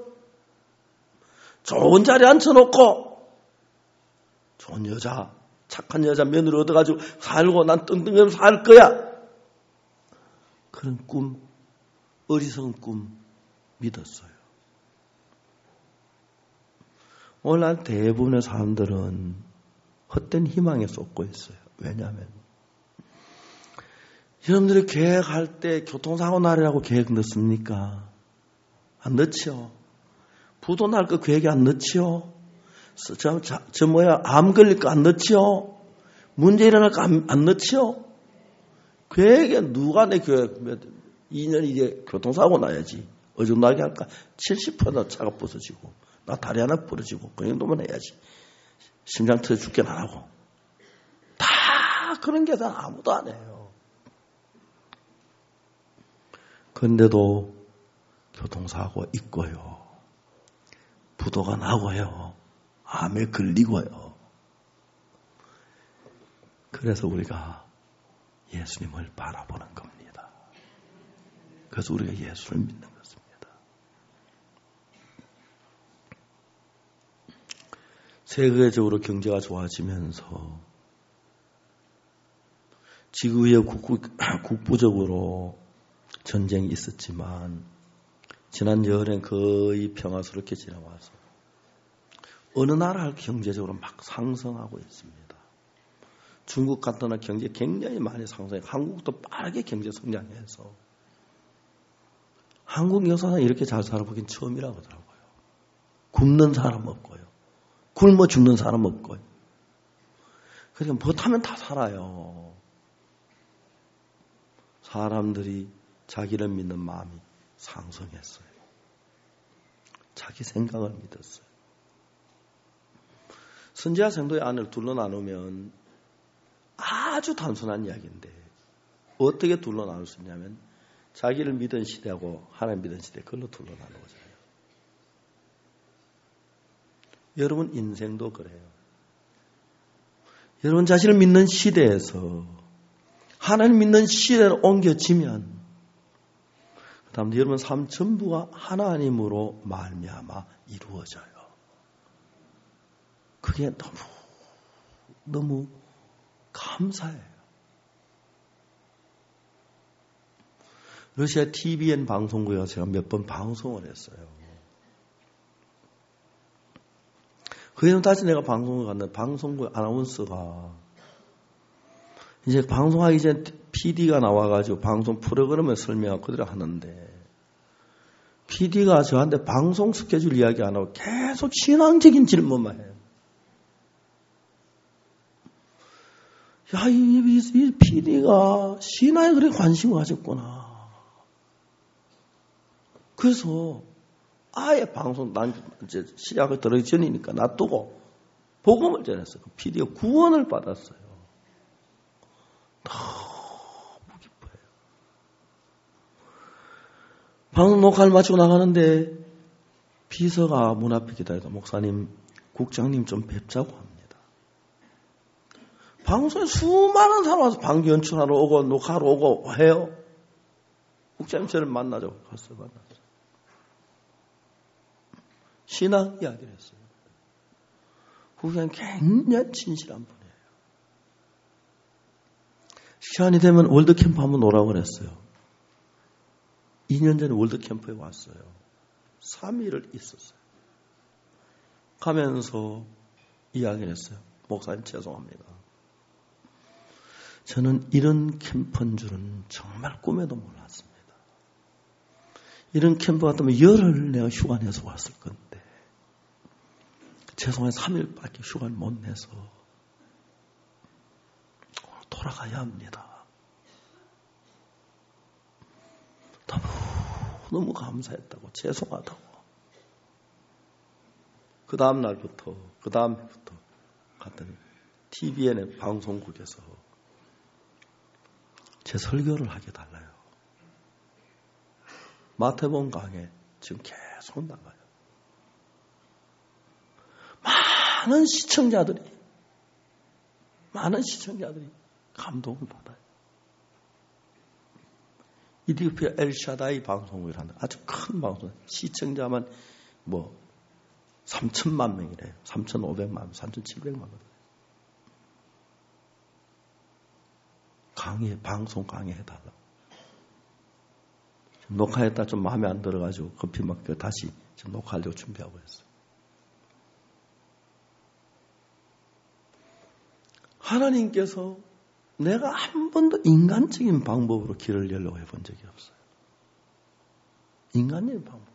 좋은 자리에 앉혀놓고 좋은 여자, 착한 여자 며느리 얻어가지고 살고 난 뜬뜬하면서 살 거야. 그런 꿈, 어리석은 꿈 믿었어요. 오늘날 대부분의 사람들은 헛된 희망에 쏟고 있어요. 왜냐하면 여러분들이 계획할 때 교통사고 날이라고 계획 넣습니까? 안 넣죠. 부도 날 거 계획에 안 넣지요. 저, 저, 저 뭐야 암 걸릴 거 안 넣지요. 문제 일어날 거 안 안 넣지요. 계획에 누가 내 계획 이 년 이제 교통사고 나야지. 어중나게 할까? 칠십 퍼센트 차가 부서지고 나 다리 하나 부러지고 그 정도만 해야지. 심장 터져 죽긴 안 하고. 다 그런 계산 아무도 안 해요. 그런데도 교통사고 있고요. 부도가 나고요. 암에 걸리고요. 그래서 우리가 예수님을 바라보는 겁니다. 그래서 우리가 예수를 믿는 것입니다. 세계적으로 경제가 좋아지면서 지구의 국부, 국부적으로 전쟁이 있었지만 지난 여름엔 거의 평화스럽게 지나와서 어느 나라 경제적으로 막 상승하고 있습니다. 중국 같은 나라 경제 굉장히 많이 상승해. 한국도 빠르게 경제 성장해서 한국 역사상 이렇게 잘 살아보긴 처음이라고 하더라고요. 굶는 사람 없고요. 굶어 죽는 사람 없고요. 그러니까 못하면 다 살아요. 사람들이 자기를 믿는 마음이 상승했어요. 자기 생각을 믿었어요. 선지자 성도의 안을 둘러 나누면 아주 단순한 이야기인데 어떻게 둘러 나눌 수 있냐면 자기를 믿은 시대하고 하나님 믿은 시대 그걸로 둘러 나누어져요. 여러분 인생도 그래요. 여러분 자신을 믿는 시대에서 하나님 믿는 시대로 옮겨지면 그 다음 여러분 삶 전부가 하나님으로 말미암아 이루어져요. 그게 너무 너무 감사해요. 러시아 티비엔 방송국에 제가 몇 번 방송을 했어요. 그래서 다시 내가 방송을 갔는데 방송국 아나운서가 이제 방송하기 전에 피디가 나와가지고 방송 프로그램을 설명하고 그대로 하는데 피디가 저한테 방송 스케줄 이야기 안 하고 계속 신앙적인 질문만 해요. 야, 이, 이, 이 피디가 신화에 그렇게 관심을 가졌구나. 그래서 아예 방송, 난 이제 시작을 들어가기 전이니까 놔두고 복음을 전했어요. 그 피디가 구원을 받았어요. 너무 기뻐요. 방송 녹화를 마치고 나가는데 비서가 문 앞에 기다려서 목사님, 국장님 좀 뵙자고 합니다. 방송에 수많은 사람 와서 방송 연출하러 오고 녹화하러 오고 해요. 국장님 저를 만나자고 갔어요. 만났어요. 신앙 이야기를 했어요. 국장님 굉장히 진실한 분이에요. 시간이 되면 월드캠프 한번 오라고 그랬어요. 이 년 전에 월드캠프에 왔어요. 삼 일을 있었어요. 가면서 이야기를 했어요. 목사님 죄송합니다. 저는 이런 캠프인 줄은 정말 꿈에도 몰랐습니다. 이런 캠프 같으면 열흘 내가 휴가 내서 왔을 건데 죄송해요. 삼 일밖에 휴가를 못 내서 돌아가야 합니다. 너무 너무 감사했다고 죄송하다고. 그 다음 날부터 그 다음 해부터 갔더니 티비엔의 방송국에서 제 설교를 하게 달라요. 마태복음 강해 지금 계속 나가요. 많은 시청자들이 많은 시청자들이 감동을 받아요. 이디오피아 엘샤다이 방송국이라는 아주 큰 방송, 시청자만 뭐 삼천만 명이래요. 삼천오백만 명, 삼천칠백만 명. 강의, 방송 강의해달라고. 녹화했다 좀 마음에 안 들어가지고 커피 먹고 다시 지금 녹화하려고 준비하고 있어요. 하나님께서 내가 한 번도 인간적인 방법으로 길을 열려고 해본 적이 없어요. 인간적인 방법.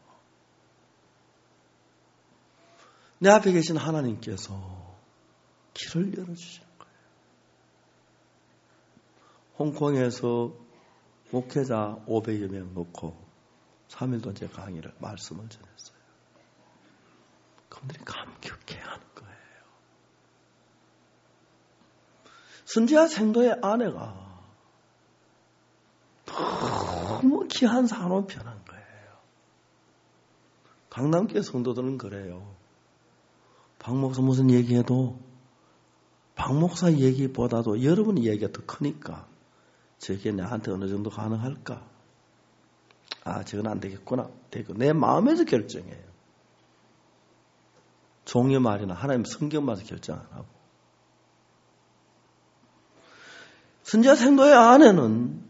내 앞에 계신 하나님께서 길을 열어주시는 거예요. 홍콩에서 목회자 오백여 명 놓고 삼 일 동안 강의를, 말씀을 전했어요. 그분들이 감격해 하는 거예요. 선지자 생도의 아내가 너무 귀한 산업 변한 거예요. 강남교회 성도들은 그래요. 박 목사 무슨 얘기해도 박 목사 얘기보다도 여러분 얘기가 더 크니까 저게 나한테 어느 정도 가능할까? 아, 저건 안 되겠구나. 되고 내 마음에서 결정해요. 종의 말이나 하나님 성경만서 결정 안 하고. 선지자 생도의 아내는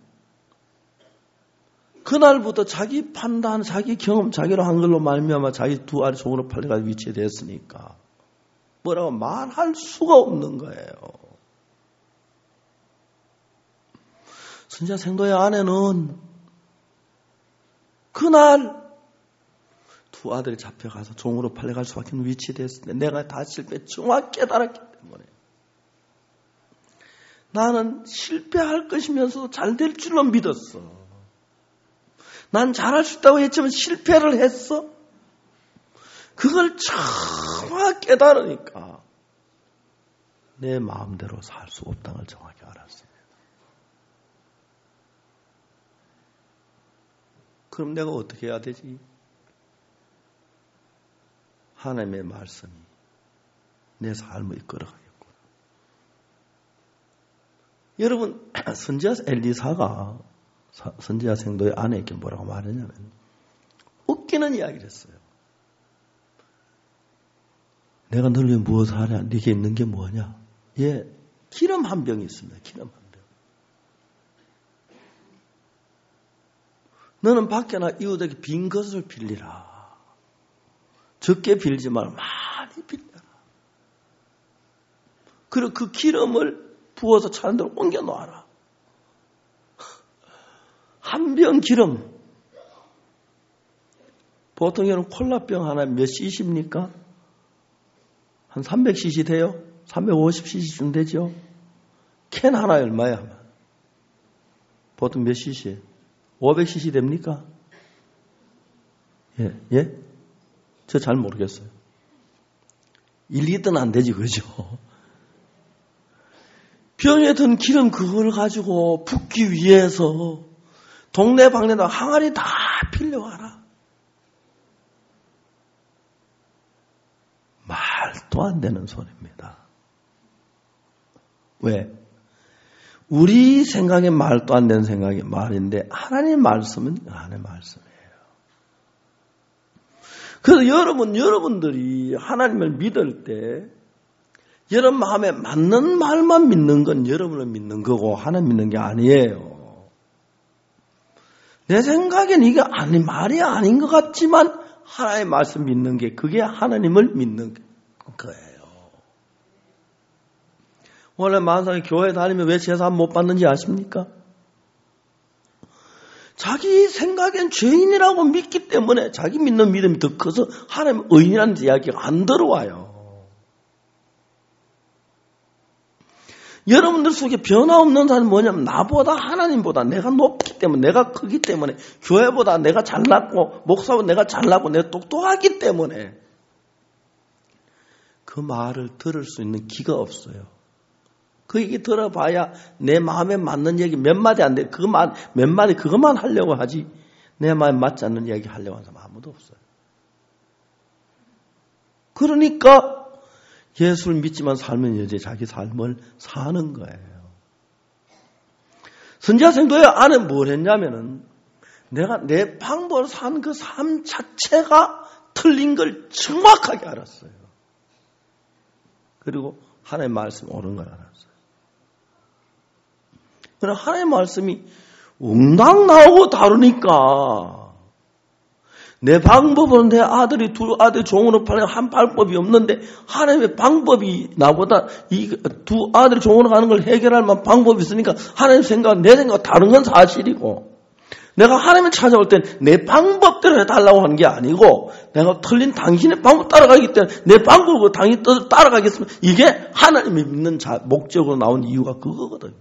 그날부터 자기 판단, 자기 경험, 자기로 한 걸로 말미암아 자기 두 알이 종으로 팔려가지고 위치에 됐으니까 뭐라고 말할 수가 없는 거예요. 선지자 생도의 아내는 그날 두 아들이 잡혀가서 종으로 팔려갈 수밖에 없는 위치에 됐을 때 내가 다 실패 정확히 깨달았기 때문에 나는 실패할 것이면서도 잘 될 줄로 믿었어. 난 잘할 수 있다고 했지만 실패를 했어. 그걸 정확히 깨달으니까 내 마음대로 살 수 없다는 걸 정확히 알았습니다. 그럼 내가 어떻게 해야 되지? 하나님의 말씀이 내 삶을 이끌어가겠구나. 여러분, 선지자 엘리사가 선지자 생도의 아내에게 뭐라고 말했냐면 웃기는 이야기를 했어요. 내가 널 위해 무엇을 하냐? 네게 있는 게 뭐냐? 예, 기름 한 병이 있습니다. 기름 한 병. 너는 밖에나 이웃에게 빈 것을 빌리라. 적게 빌지 말고 많이 빌려라. 그리고 그 기름을 부어서 차는 대로 옮겨 놓아라. 한 병 기름. 보통 여러분 콜라병 하나에 몇 씨씨입니까? 한 삼백 씨씨 돼요? 삼백오십 씨씨쯤 되죠? 캔 하나에 얼마야? 하면? 보통 몇 씨씨? 오백 씨씨 됩니까? 예, 예? 저 잘 모르겠어요. 일 리터는 안 되지, 그죠? 병에 든 기름 그걸 가지고 붓기 위해서 동네 방네다 항아리 다 빌려와라. 말도 안 되는 소리입니다. 왜? 우리 생각에 말도 안 되는 생각이 말인데 하나님의 말씀은 하나님의 말씀이에요. 그래서 여러분, 여러분들이 하나님을 믿을 때 여러분 마음에 맞는 말만 믿는 건 여러분을 믿는 거고 하나님 믿는 게 아니에요. 내 생각엔 이게 아니, 말이 아닌 것 같지만 하나님의 말씀 믿는 게 그게 하나님을 믿는 거예요. 원래 만상에 교회 다니면 왜 제사 못 받는지 아십니까? 자기 생각엔 죄인이라고 믿기 때문에 자기 믿는 믿음이 더 커서 하나님 의인이라는 이야기가 안 들어와요. 여러분들 속에 변화 없는 사람이 뭐냐면 나보다 하나님보다 내가 높기 때문에 내가 크기 때문에 교회보다 내가 잘났고 목사보다 내가 잘났고 내가 똑똑하기 때문에 그 말을 들을 수 있는 기가 없어요. 그 얘기 들어봐야 내 마음에 맞는 얘기 몇 마디 안 돼. 그 말, 몇 마디 그것만 하려고 하지 내 마음에 맞지 않는 이야기 하려고 하는 사람 아무도 없어요. 그러니까 예수를 믿지만 살면 이제 자기 삶을 사는 거예요. 선지자 성도의 안에 뭘 했냐면은 내가 내 방법으로 사는 그 삶 자체가 틀린 걸 정확하게 알았어요. 그리고 하나님의 말씀이 옳은 걸 알았어요. 그러나 하나님의 말씀이 웅당 나오고 다르니까 내 방법은 내 아들이 두 아들 종으로 팔려 한 방법이 없는데 하나님의 방법이 나보다 이 두 아들이 종으로 가는 걸 해결할 만한 방법이 있으니까 하나님 생각은 내 생각과 다른 건 사실이고 내가 하나님을 찾아올 땐 내 방법대로 해달라고 하는 게 아니고 내가 틀린 당신의 방법 따라가기 때문에 내 방법으로 당신의 뜻을 따라가겠으면 이게 하나님이 믿는 자, 목적으로 나온 이유가 그거거든요.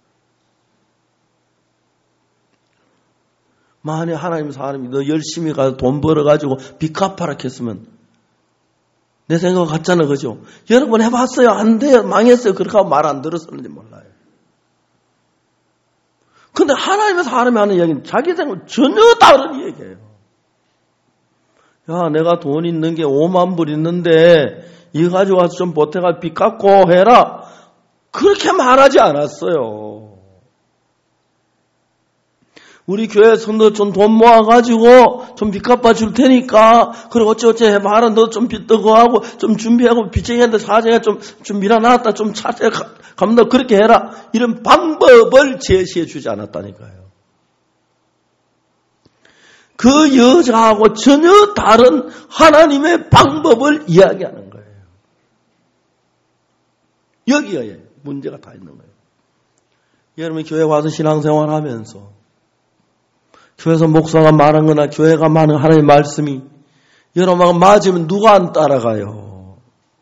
만약 하나님 사람이 너 열심히 가서 돈 벌어가지고 빚 갚아라 했으면 내 생각 같잖아, 그죠? 여러분 해봤어요? 안 돼요? 망했어요? 그렇게 하고 말 안 들었었는지 몰라요. 근데 하나님의 사람이 하는 이야기는 자기 생각은 전혀 다른 얘기예요. 야, 내가 돈 있는 게 오만 불 있는데 이거 가지고 와서 좀 보태가 빚 갚고 해라. 그렇게 말하지 않았어요. 우리 교회 성도 좀 돈 모아가지고 좀 빚 갚아 줄 테니까, 그리고 어찌어찌 해봐라. 너 좀 빚 떠고 하고, 좀 준비하고, 빚쟁이한테 사정에 좀, 좀 밀어놨다, 좀 차례 감다, 그렇게 해라. 이런 방법을 제시해 주지 않았다니까요. 그 여자하고 전혀 다른 하나님의 방법을 이야기하는 거예요. 여기에 문제가 다 있는 거예요. 여러분이 교회 와서 신앙생활 하면서, 교회에서 목사가 말한 거나 교회가 말하는 하나님의 말씀이 여러분하고 맞으면 누가 안 따라가요?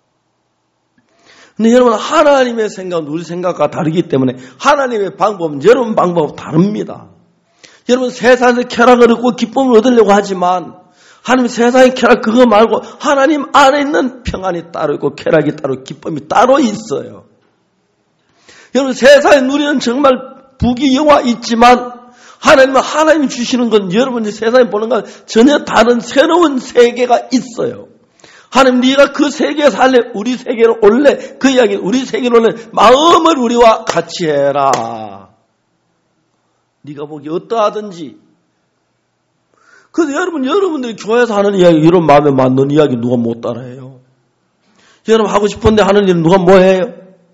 근데 여러분 하나님의 생각은 우리 생각과 다르기 때문에 하나님의 방법은 여러분 방법은 다릅니다. 여러분 세상에서 쾌락을 얻고 기쁨을 얻으려고 하지만 하나님 세상의 쾌락 그거 말고 하나님 안에 있는 평안이 따로 있고 쾌락이 따로 기쁨이 따로 있어요. 여러분 세상에 누리는 정말 부귀 영화 있지만 하나님은 하나님이 주시는 건 여러분이 세상에 보는 건 전혀 다른 새로운 세계가 있어요. 하나님 네가 그 세계에 살래 우리 세계로 올래 그 이야기 우리 세계로 올래 마음을 우리와 같이 해라. 네가 보기 어떠하든지. 그래서 여러분 여러분들이 교회에서 하는 이야기 이런 마음에 맞는 이야기 누가 못 따라해요. 여러분 하고 싶은데 하는 일은 누가 뭐 해요?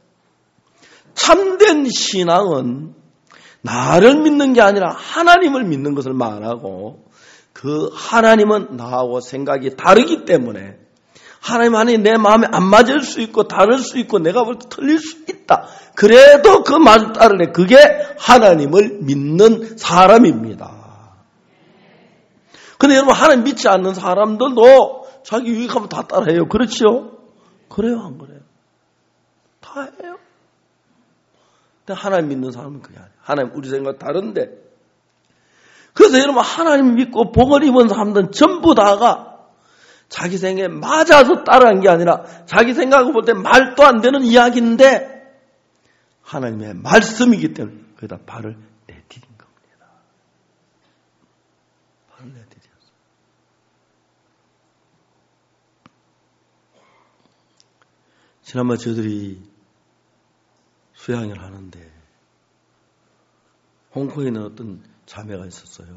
참된 신앙은 나를 믿는 게 아니라 하나님을 믿는 것을 말하고 그 하나님은 나하고 생각이 다르기 때문에 하나님 하나님 내 마음에 안 맞을 수 있고 다를 수 있고 내가 볼 때 틀릴 수 있다. 그래도 그 말 따르래. 그게 하나님을 믿는 사람입니다. 근데 여러분 하나님 믿지 않는 사람들도 자기 유익하면 다 따라해요. 그렇죠? 그래요 안 그래요? 다 해요. 근데 하나님 믿는 사람은 그게 아니에요. 하나님 우리 생각 다른데. 그래서 여러분 하나님 믿고 복을 입은 사람들은 전부 다가 자기 생각에 맞아서 따라한 게 아니라 자기 생각을 볼 때 말도 안 되는 이야기인데 하나님의 말씀이기 때문에 거기다 발을 내디딘 겁니다. 발을 내디뎠어요. 지난번 저희들이 수양을 하는데 홍콩에 있는 어떤 자매가 있었어요.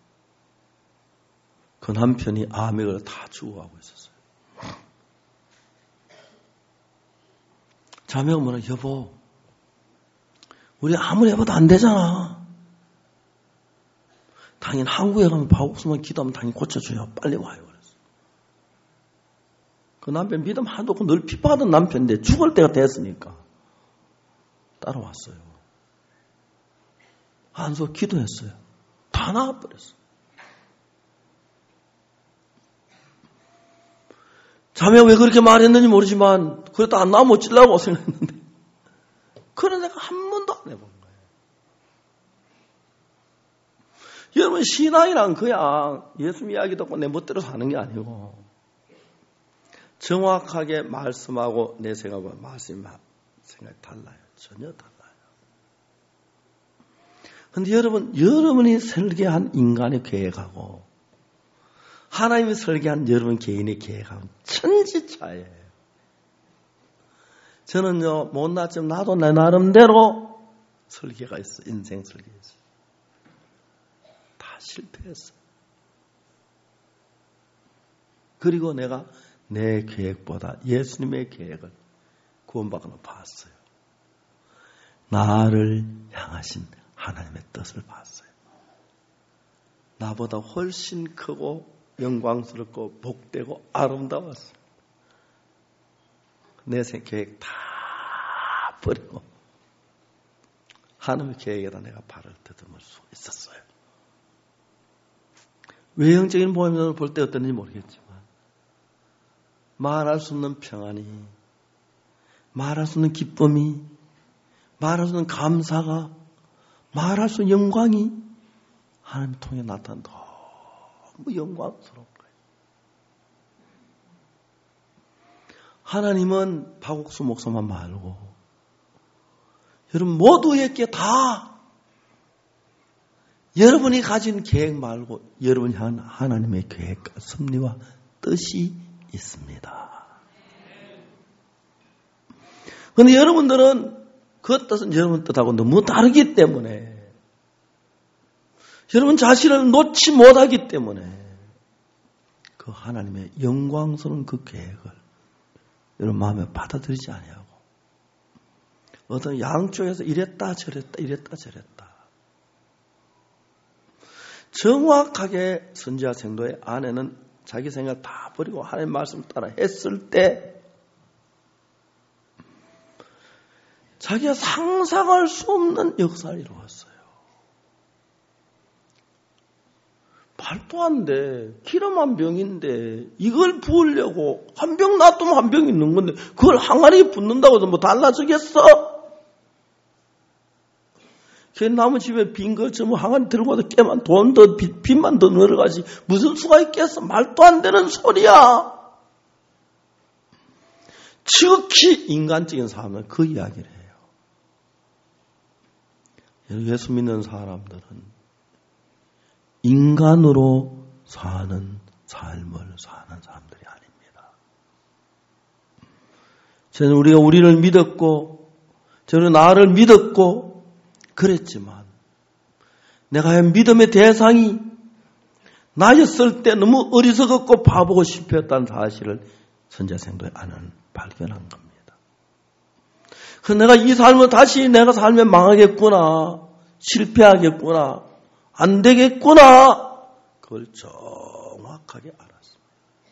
그 남편이 암에 다 죽어가고 있었어요. 자매가 뭐라 여보 우리 아무리 해봐도 안 되잖아. 당연히 한국에 가면 밥 없으면 기도하면 당연히 고쳐줘요. 빨리 와요. 그랬어. 그 남편 믿음 하나도 없고 늘 핍박하던 남편인데 죽을 때가 됐으니까 따라왔어요. 안서 기도했어요. 다 다 나와버렸어. 자매가 왜 그렇게 말했는지 모르지만 그래도 안 나오면 어찌려고 생각했는데 그런 생각 한 번도 안 해본 거예요. 여러분 신앙이란 그냥 예수 이야기 듣고 내 멋대로 사는 게 아니고 정확하게 말씀하고 내 생각과 말씀하고 생각이 달라요. 전혀 달라요. 그런데 여러분, 여러분이 설계한 인간의 계획하고 하나님이 설계한 여러분 개인의 계획하고는 천지차이에요. 저는요, 못났지만 나도 내 나름대로 설계가 있어. 인생 설계가 있어. 다 실패했어. 그리고 내가 내 계획보다 예수님의 계획을 구원받고 봤어요. 나를 향하신 하나님의 뜻을 봤어요. 나보다 훨씬 크고 영광스럽고 복되고 아름다웠어요. 내 계획 다 버리고 하나님의 계획에다 내가 발을 더듬을 수 있었어요. 외형적인 모습을 볼 때 어땠는지 모르겠지만 말할 수 없는 평안이, 말할 수 없는 기쁨이, 말할 수 없는 감사가, 말할 수 없는 영광이 하나님을 통해 나타난 너무 영광스러운 거예요. 하나님은 박옥수 목사만 말고 여러분 모두에게 다 여러분이 가진 계획 말고 여러분이 향한 하나님의 계획과 섭리와 뜻이 있습니다. 그런데 여러분들은 그 뜻은 여러분 뜻하고 너무 다르기 때문에 여러분 자신을 놓지 못하기 때문에 그 하나님의 영광스러운 그 계획을 여러분 마음에 받아들이지 아니하고 어떤 양쪽에서 이랬다 저랬다 이랬다 저랬다 정확하게 선지자 생도의 아내는 자기 생각 다 버리고 하나님의 말씀을 따라 했을 때 자기가 상상할 수 없는 역사를 이루었어요. 말도 안 돼. 기름 한 병인데 이걸 부으려고 한 병 놔두면 한 병 있는 건데 그걸 항아리에 붓는다고 해서 뭐 달라지겠어? 걔 나무 집에 빈 거 전부 항아리 들고 와서 깨만 돈 더 빚만 더 늘어가지 무슨 수가 있겠어? 말도 안 되는 소리야. 지극히 인간적인 사람은 그 이야기를 해요. 예수 믿는 사람들은 인간으로 사는 삶을 사는 사람들이 아닙니다. 저는 우리가 우리를 믿었고 저는 나를 믿었고 그랬지만 내가 믿음의 대상이 나였을 때 너무 어리석었고 바보고 실패했다는 사실을 선지자 생도의 아내는 발견한 겁니다. 그 내가 이 삶을 다시 내가 살면 망하겠구나, 실패하겠구나, 안 되겠구나, 그걸 정확하게 알았습니다.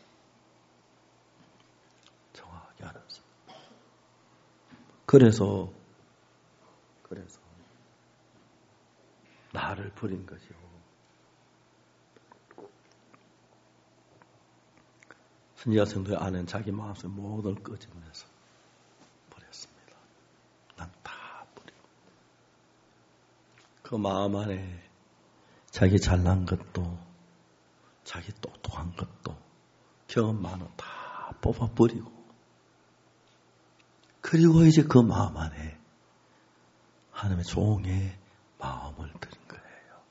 정확하게 알았습니다. 그래서 그래서 나를 버린 거죠. 선지자 성도의 아내는 자기 마음속에 모든 걸 끄집어내서 버렸습니다. 난 다 버리고 그 마음 안에 자기 잘난 것도 자기 똑똑한 것도 경험 많은 다 뽑아버리고 그리고 이제 그 마음 안에 하나님의 종의 마음을 드린 거예요.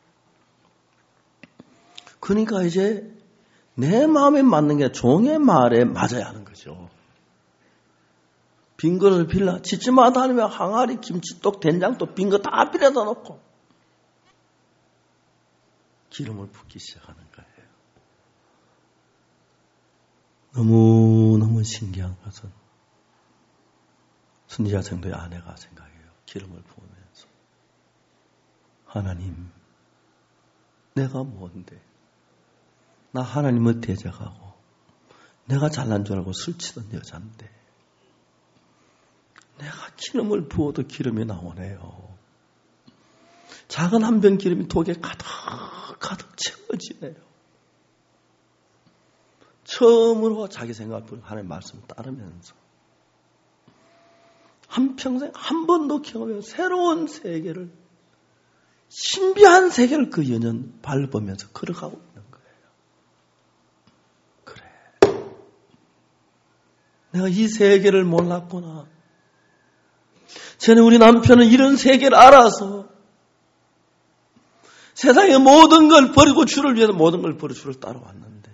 그러니까 이제 내 마음에 맞는 게 종의 말에 맞아야 하는 거죠. 빈 그릇을 빌라 짓지마다 하면 항아리, 김치떡, 된장떡 빈 거 다 빌려다 놓고 기름을 붓기 시작하는 거예요. 너무너무 신기한 것은 선지자 성도의 아내가 생각해요. 기름을 부으면서 하나님, 내가 뭔데? 나 하나님을 대적하고 내가 잘난 줄 알고 술 치던 여잔데 내가 기름을 부어도 기름이 나오네요. 작은 한 병 기름이 독에 가득 가득 채워지네요. 처음으로 자기 생각을 하나님의 말씀을 따르면서 한평생 한 번도 경험해 새로운 세계를, 신비한 세계를 그 연연 밟으면서 걸어가고 있는 거예요. 그래, 내가 이 세계를 몰랐구나. 전에 우리 남편은 이런 세계를 알아서 세상의 모든 걸 버리고 주를 위해서 모든 걸 버리고 주를 따라왔는데,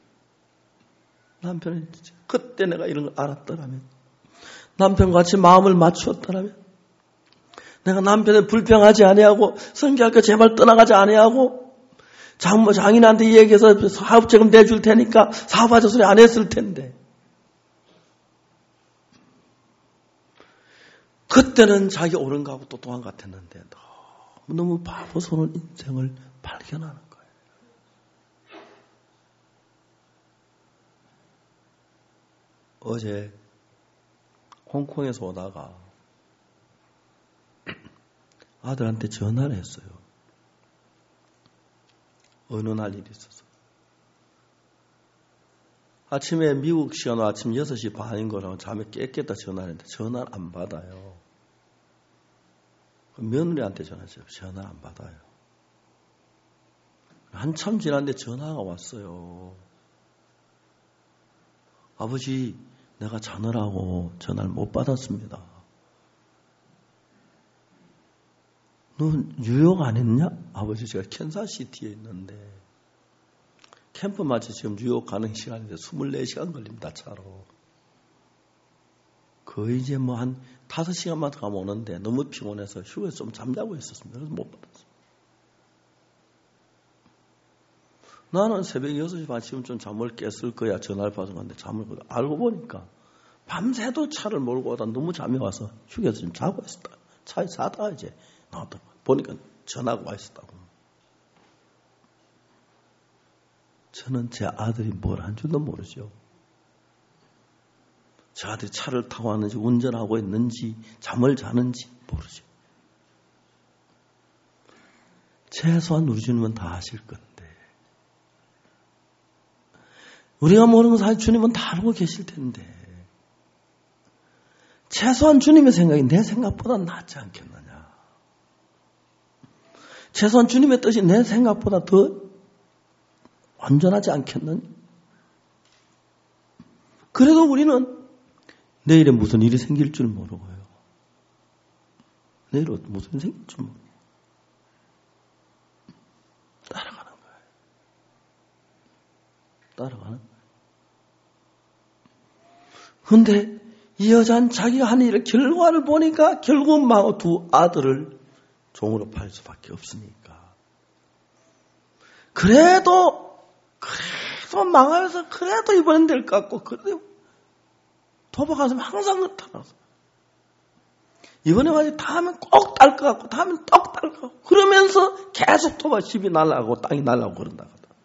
남편은 그때 내가 이런 걸 알았더라면, 남편과 같이 마음을 맞추었더라면, 내가 남편을 불평하지 아니하고 성교할까 제발 떠나가지 아니하고 장모 장인한테 얘기해서 사업자금 내줄 테니까 사업하자 소리 안 했을 텐데, 그때는 자기 옳은 거하고 또 동안 같았는데 너무 바보스러운 인생을 발견하는 거예요. 어제 홍콩에서 오다가 아들한테 전화를 했어요. 어느 날 일이 있어서. 아침에 미국 시간으로 아침 여섯 시 반인 거라고 잠에 깼겠다 전화를 했는데 전화를 안 받아요. 며느리한테 전화했어요. 전화를 안 받아요. 한참 지났는데 전화가 왔어요. 아버지, 내가 자느라고 전화를 못 받았습니다. 너 뉴욕 안 했냐? 아버지, 제가 캔사시티에 있는데 캠프 마치 지금 뉴욕 가는 시간인데 이십사 시간 걸립니다, 차로. 거의 이제 뭐 한 다섯 시간만 더 가면 오는데 너무 피곤해서 휴게소 좀 잠자고 있었습니다. 그래서 못 받았어요. 나는 새벽 여섯 시 반쯤 잠을 깼을 거야. 전화를 받은 건데 잠을 알고 보니까 밤새도 차를 몰고 오다 너무 잠이 와서 휴게소 좀 자고 있었다. 차에 자다가 이제 나왔다. 보니까 전화가 와 있었다고. 저는 제 아들이 뭘 한 줄도 모르죠. 제 아들이 차를 타고 왔는지 운전하고 있는지 잠을 자는지 모르죠. 최소한 우리 주님은 다 아실 건데, 우리가 모르는 건 사실 주님은 다 알고 계실 텐데, 최소한 주님의 생각이 내 생각보다 낫지 않겠느냐. 최소한 주님의 뜻이 내 생각보다 더 완전하지 않겠느냐. 그래도 우리는 내일에 무슨 일이 생길 줄 모르고요. 내일에 무슨 일이 생길 줄 모르고 따라가는 거예요. 따라가는 거예요. 그런데 이 여자는 자기가 한 일의 결과를 보니까 결국 막 두 아들을 종으로 팔 수밖에 없으니까. 그래도 그래도 망하면서 그래도 이번엔 될 것 같고, 그래도 도박하면 항상 그렇다면서 이번에 만약에 다음엔 꼭 딸 것 같고 다음엔 꼭 딸 것 같고 그러면서 계속 도박 집이 날아가고 땅이 날아가고 그런다.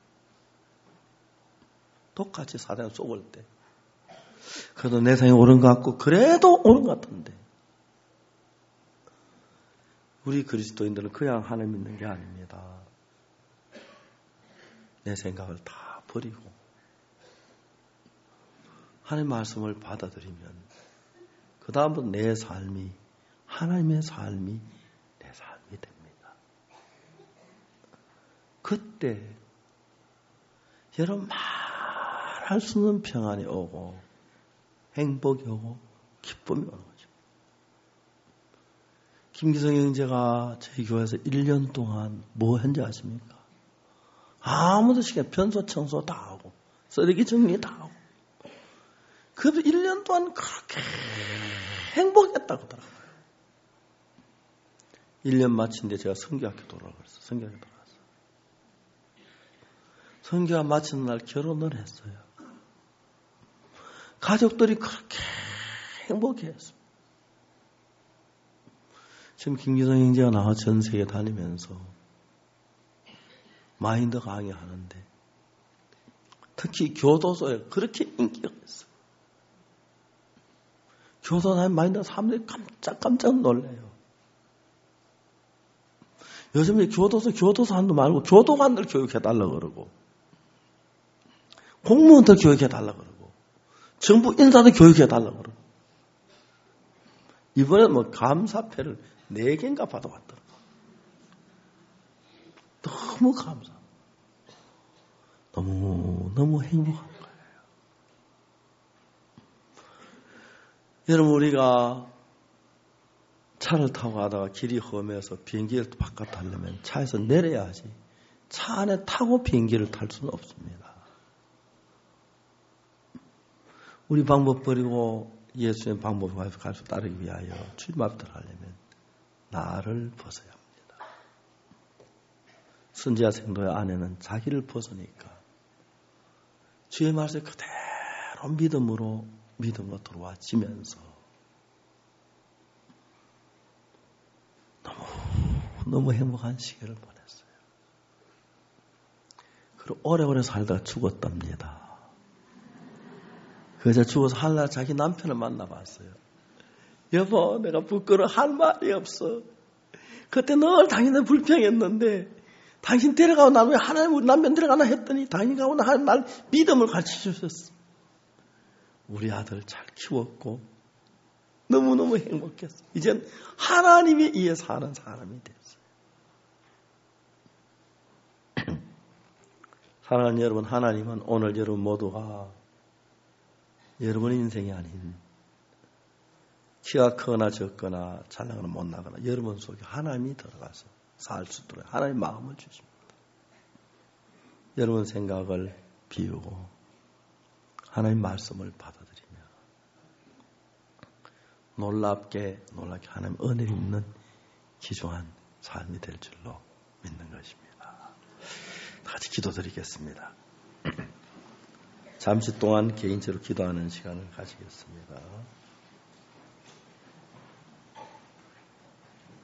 똑같이 사단에 쏘을 때 그래도 내 생각이 옳은 것 같고 그래도 옳은 것 같은데, 우리 그리스도인들은 그냥 하나님 믿는 게 아닙니다. 내 생각을 다 버리고 하나님의 말씀을 받아들이면 그 다음부터 내 삶이 하나님의 삶이 내 삶이 됩니다. 그때 여러분 말할 수 없는 평안이 오고 행복이 오고 기쁨이 오는 거죠. 김기성 형제가 저희 교회에서 일 년 동안 뭐 했는지 아십니까? 아무도 시간 변소 청소 다 하고 쓰레기 정리 다 하고, 그래도 일 년 동안 그렇게 행복했다고 하더라고요. 일 년 마친 뒤에 제가 성교학교 돌아가고 그랬어요. 성교학교 돌아갔어요. 성교가 마치는 날 결혼을 했어요. 가족들이 그렇게 행복해했어요. 지금 김기성 형제가 나와 전 세계 다니면서 마인드 강의하는데 특히 교도소에 그렇게 인기가 있어요. 교도소 마인드 사람들이 깜짝깜짝 놀래요. 요즘에 교도소, 교도소한도 말고 교도관들 교육해달라고 그러고, 공무원들 교육해달라고 그러고, 정부 인사도 교육해달라고 그러고, 이번에 뭐 감사패를 네 개인가 받아왔더라고. 너무 감사. 너무, 너무 행복한 거예요. 여러분, 우리가 차를 타고 가다가 길이 험해서 비행기를 바깥 타려면 차에서 내려야지. 차 안에 타고 비행기를 탈 수는 없습니다. 우리 방법 버리고 예수의 방법을 가서 따르기 위하여 주님 앞에 들어가려면 나를 벗어야 합니다. 선지자 생도의 아내는 자기를 벗으니까 주의 말씀에 그대로 믿음으로 믿음으로 들어와지면서 너무 너무 행복한 시기를 보냈어요. 그리고 오래오래 살다가 죽었답니다. 그저 죽어서 한날 자기 남편을 만나봤어요. 여보, 내가 부끄러워 할 말이 없어. 그때 늘 당신은 불평했는데 당신 데려가고 나면 왜 하나님 우리 남편 데려가나 했더니 당신 가고 나 할 말 믿음을 가르쳐 주셨어. 우리 아들 잘 키웠고 너무너무 행복했어. 이젠 하나님에 의해 사는 사람이 됐어요. 사랑하는 여러분, 하나님은 오늘 여러분 모두가 여러분의 인생이 아닌 키가 크거나 적거나 잘나거나 못나거나 여러분 속에 하나님이 들어가서 살 수 있도록 하나님의 마음을 주십니다. 여러분 생각을 비우고 하나님의 말씀을 받아들이며 놀랍게 놀랍게 하나님의 은혜를 입는 귀중한 삶이 될 줄로 믿는 것입니다. 다 같이 기도드리겠습니다. 잠시 동안 개인적으로 기도하는 시간을 가지겠습니다.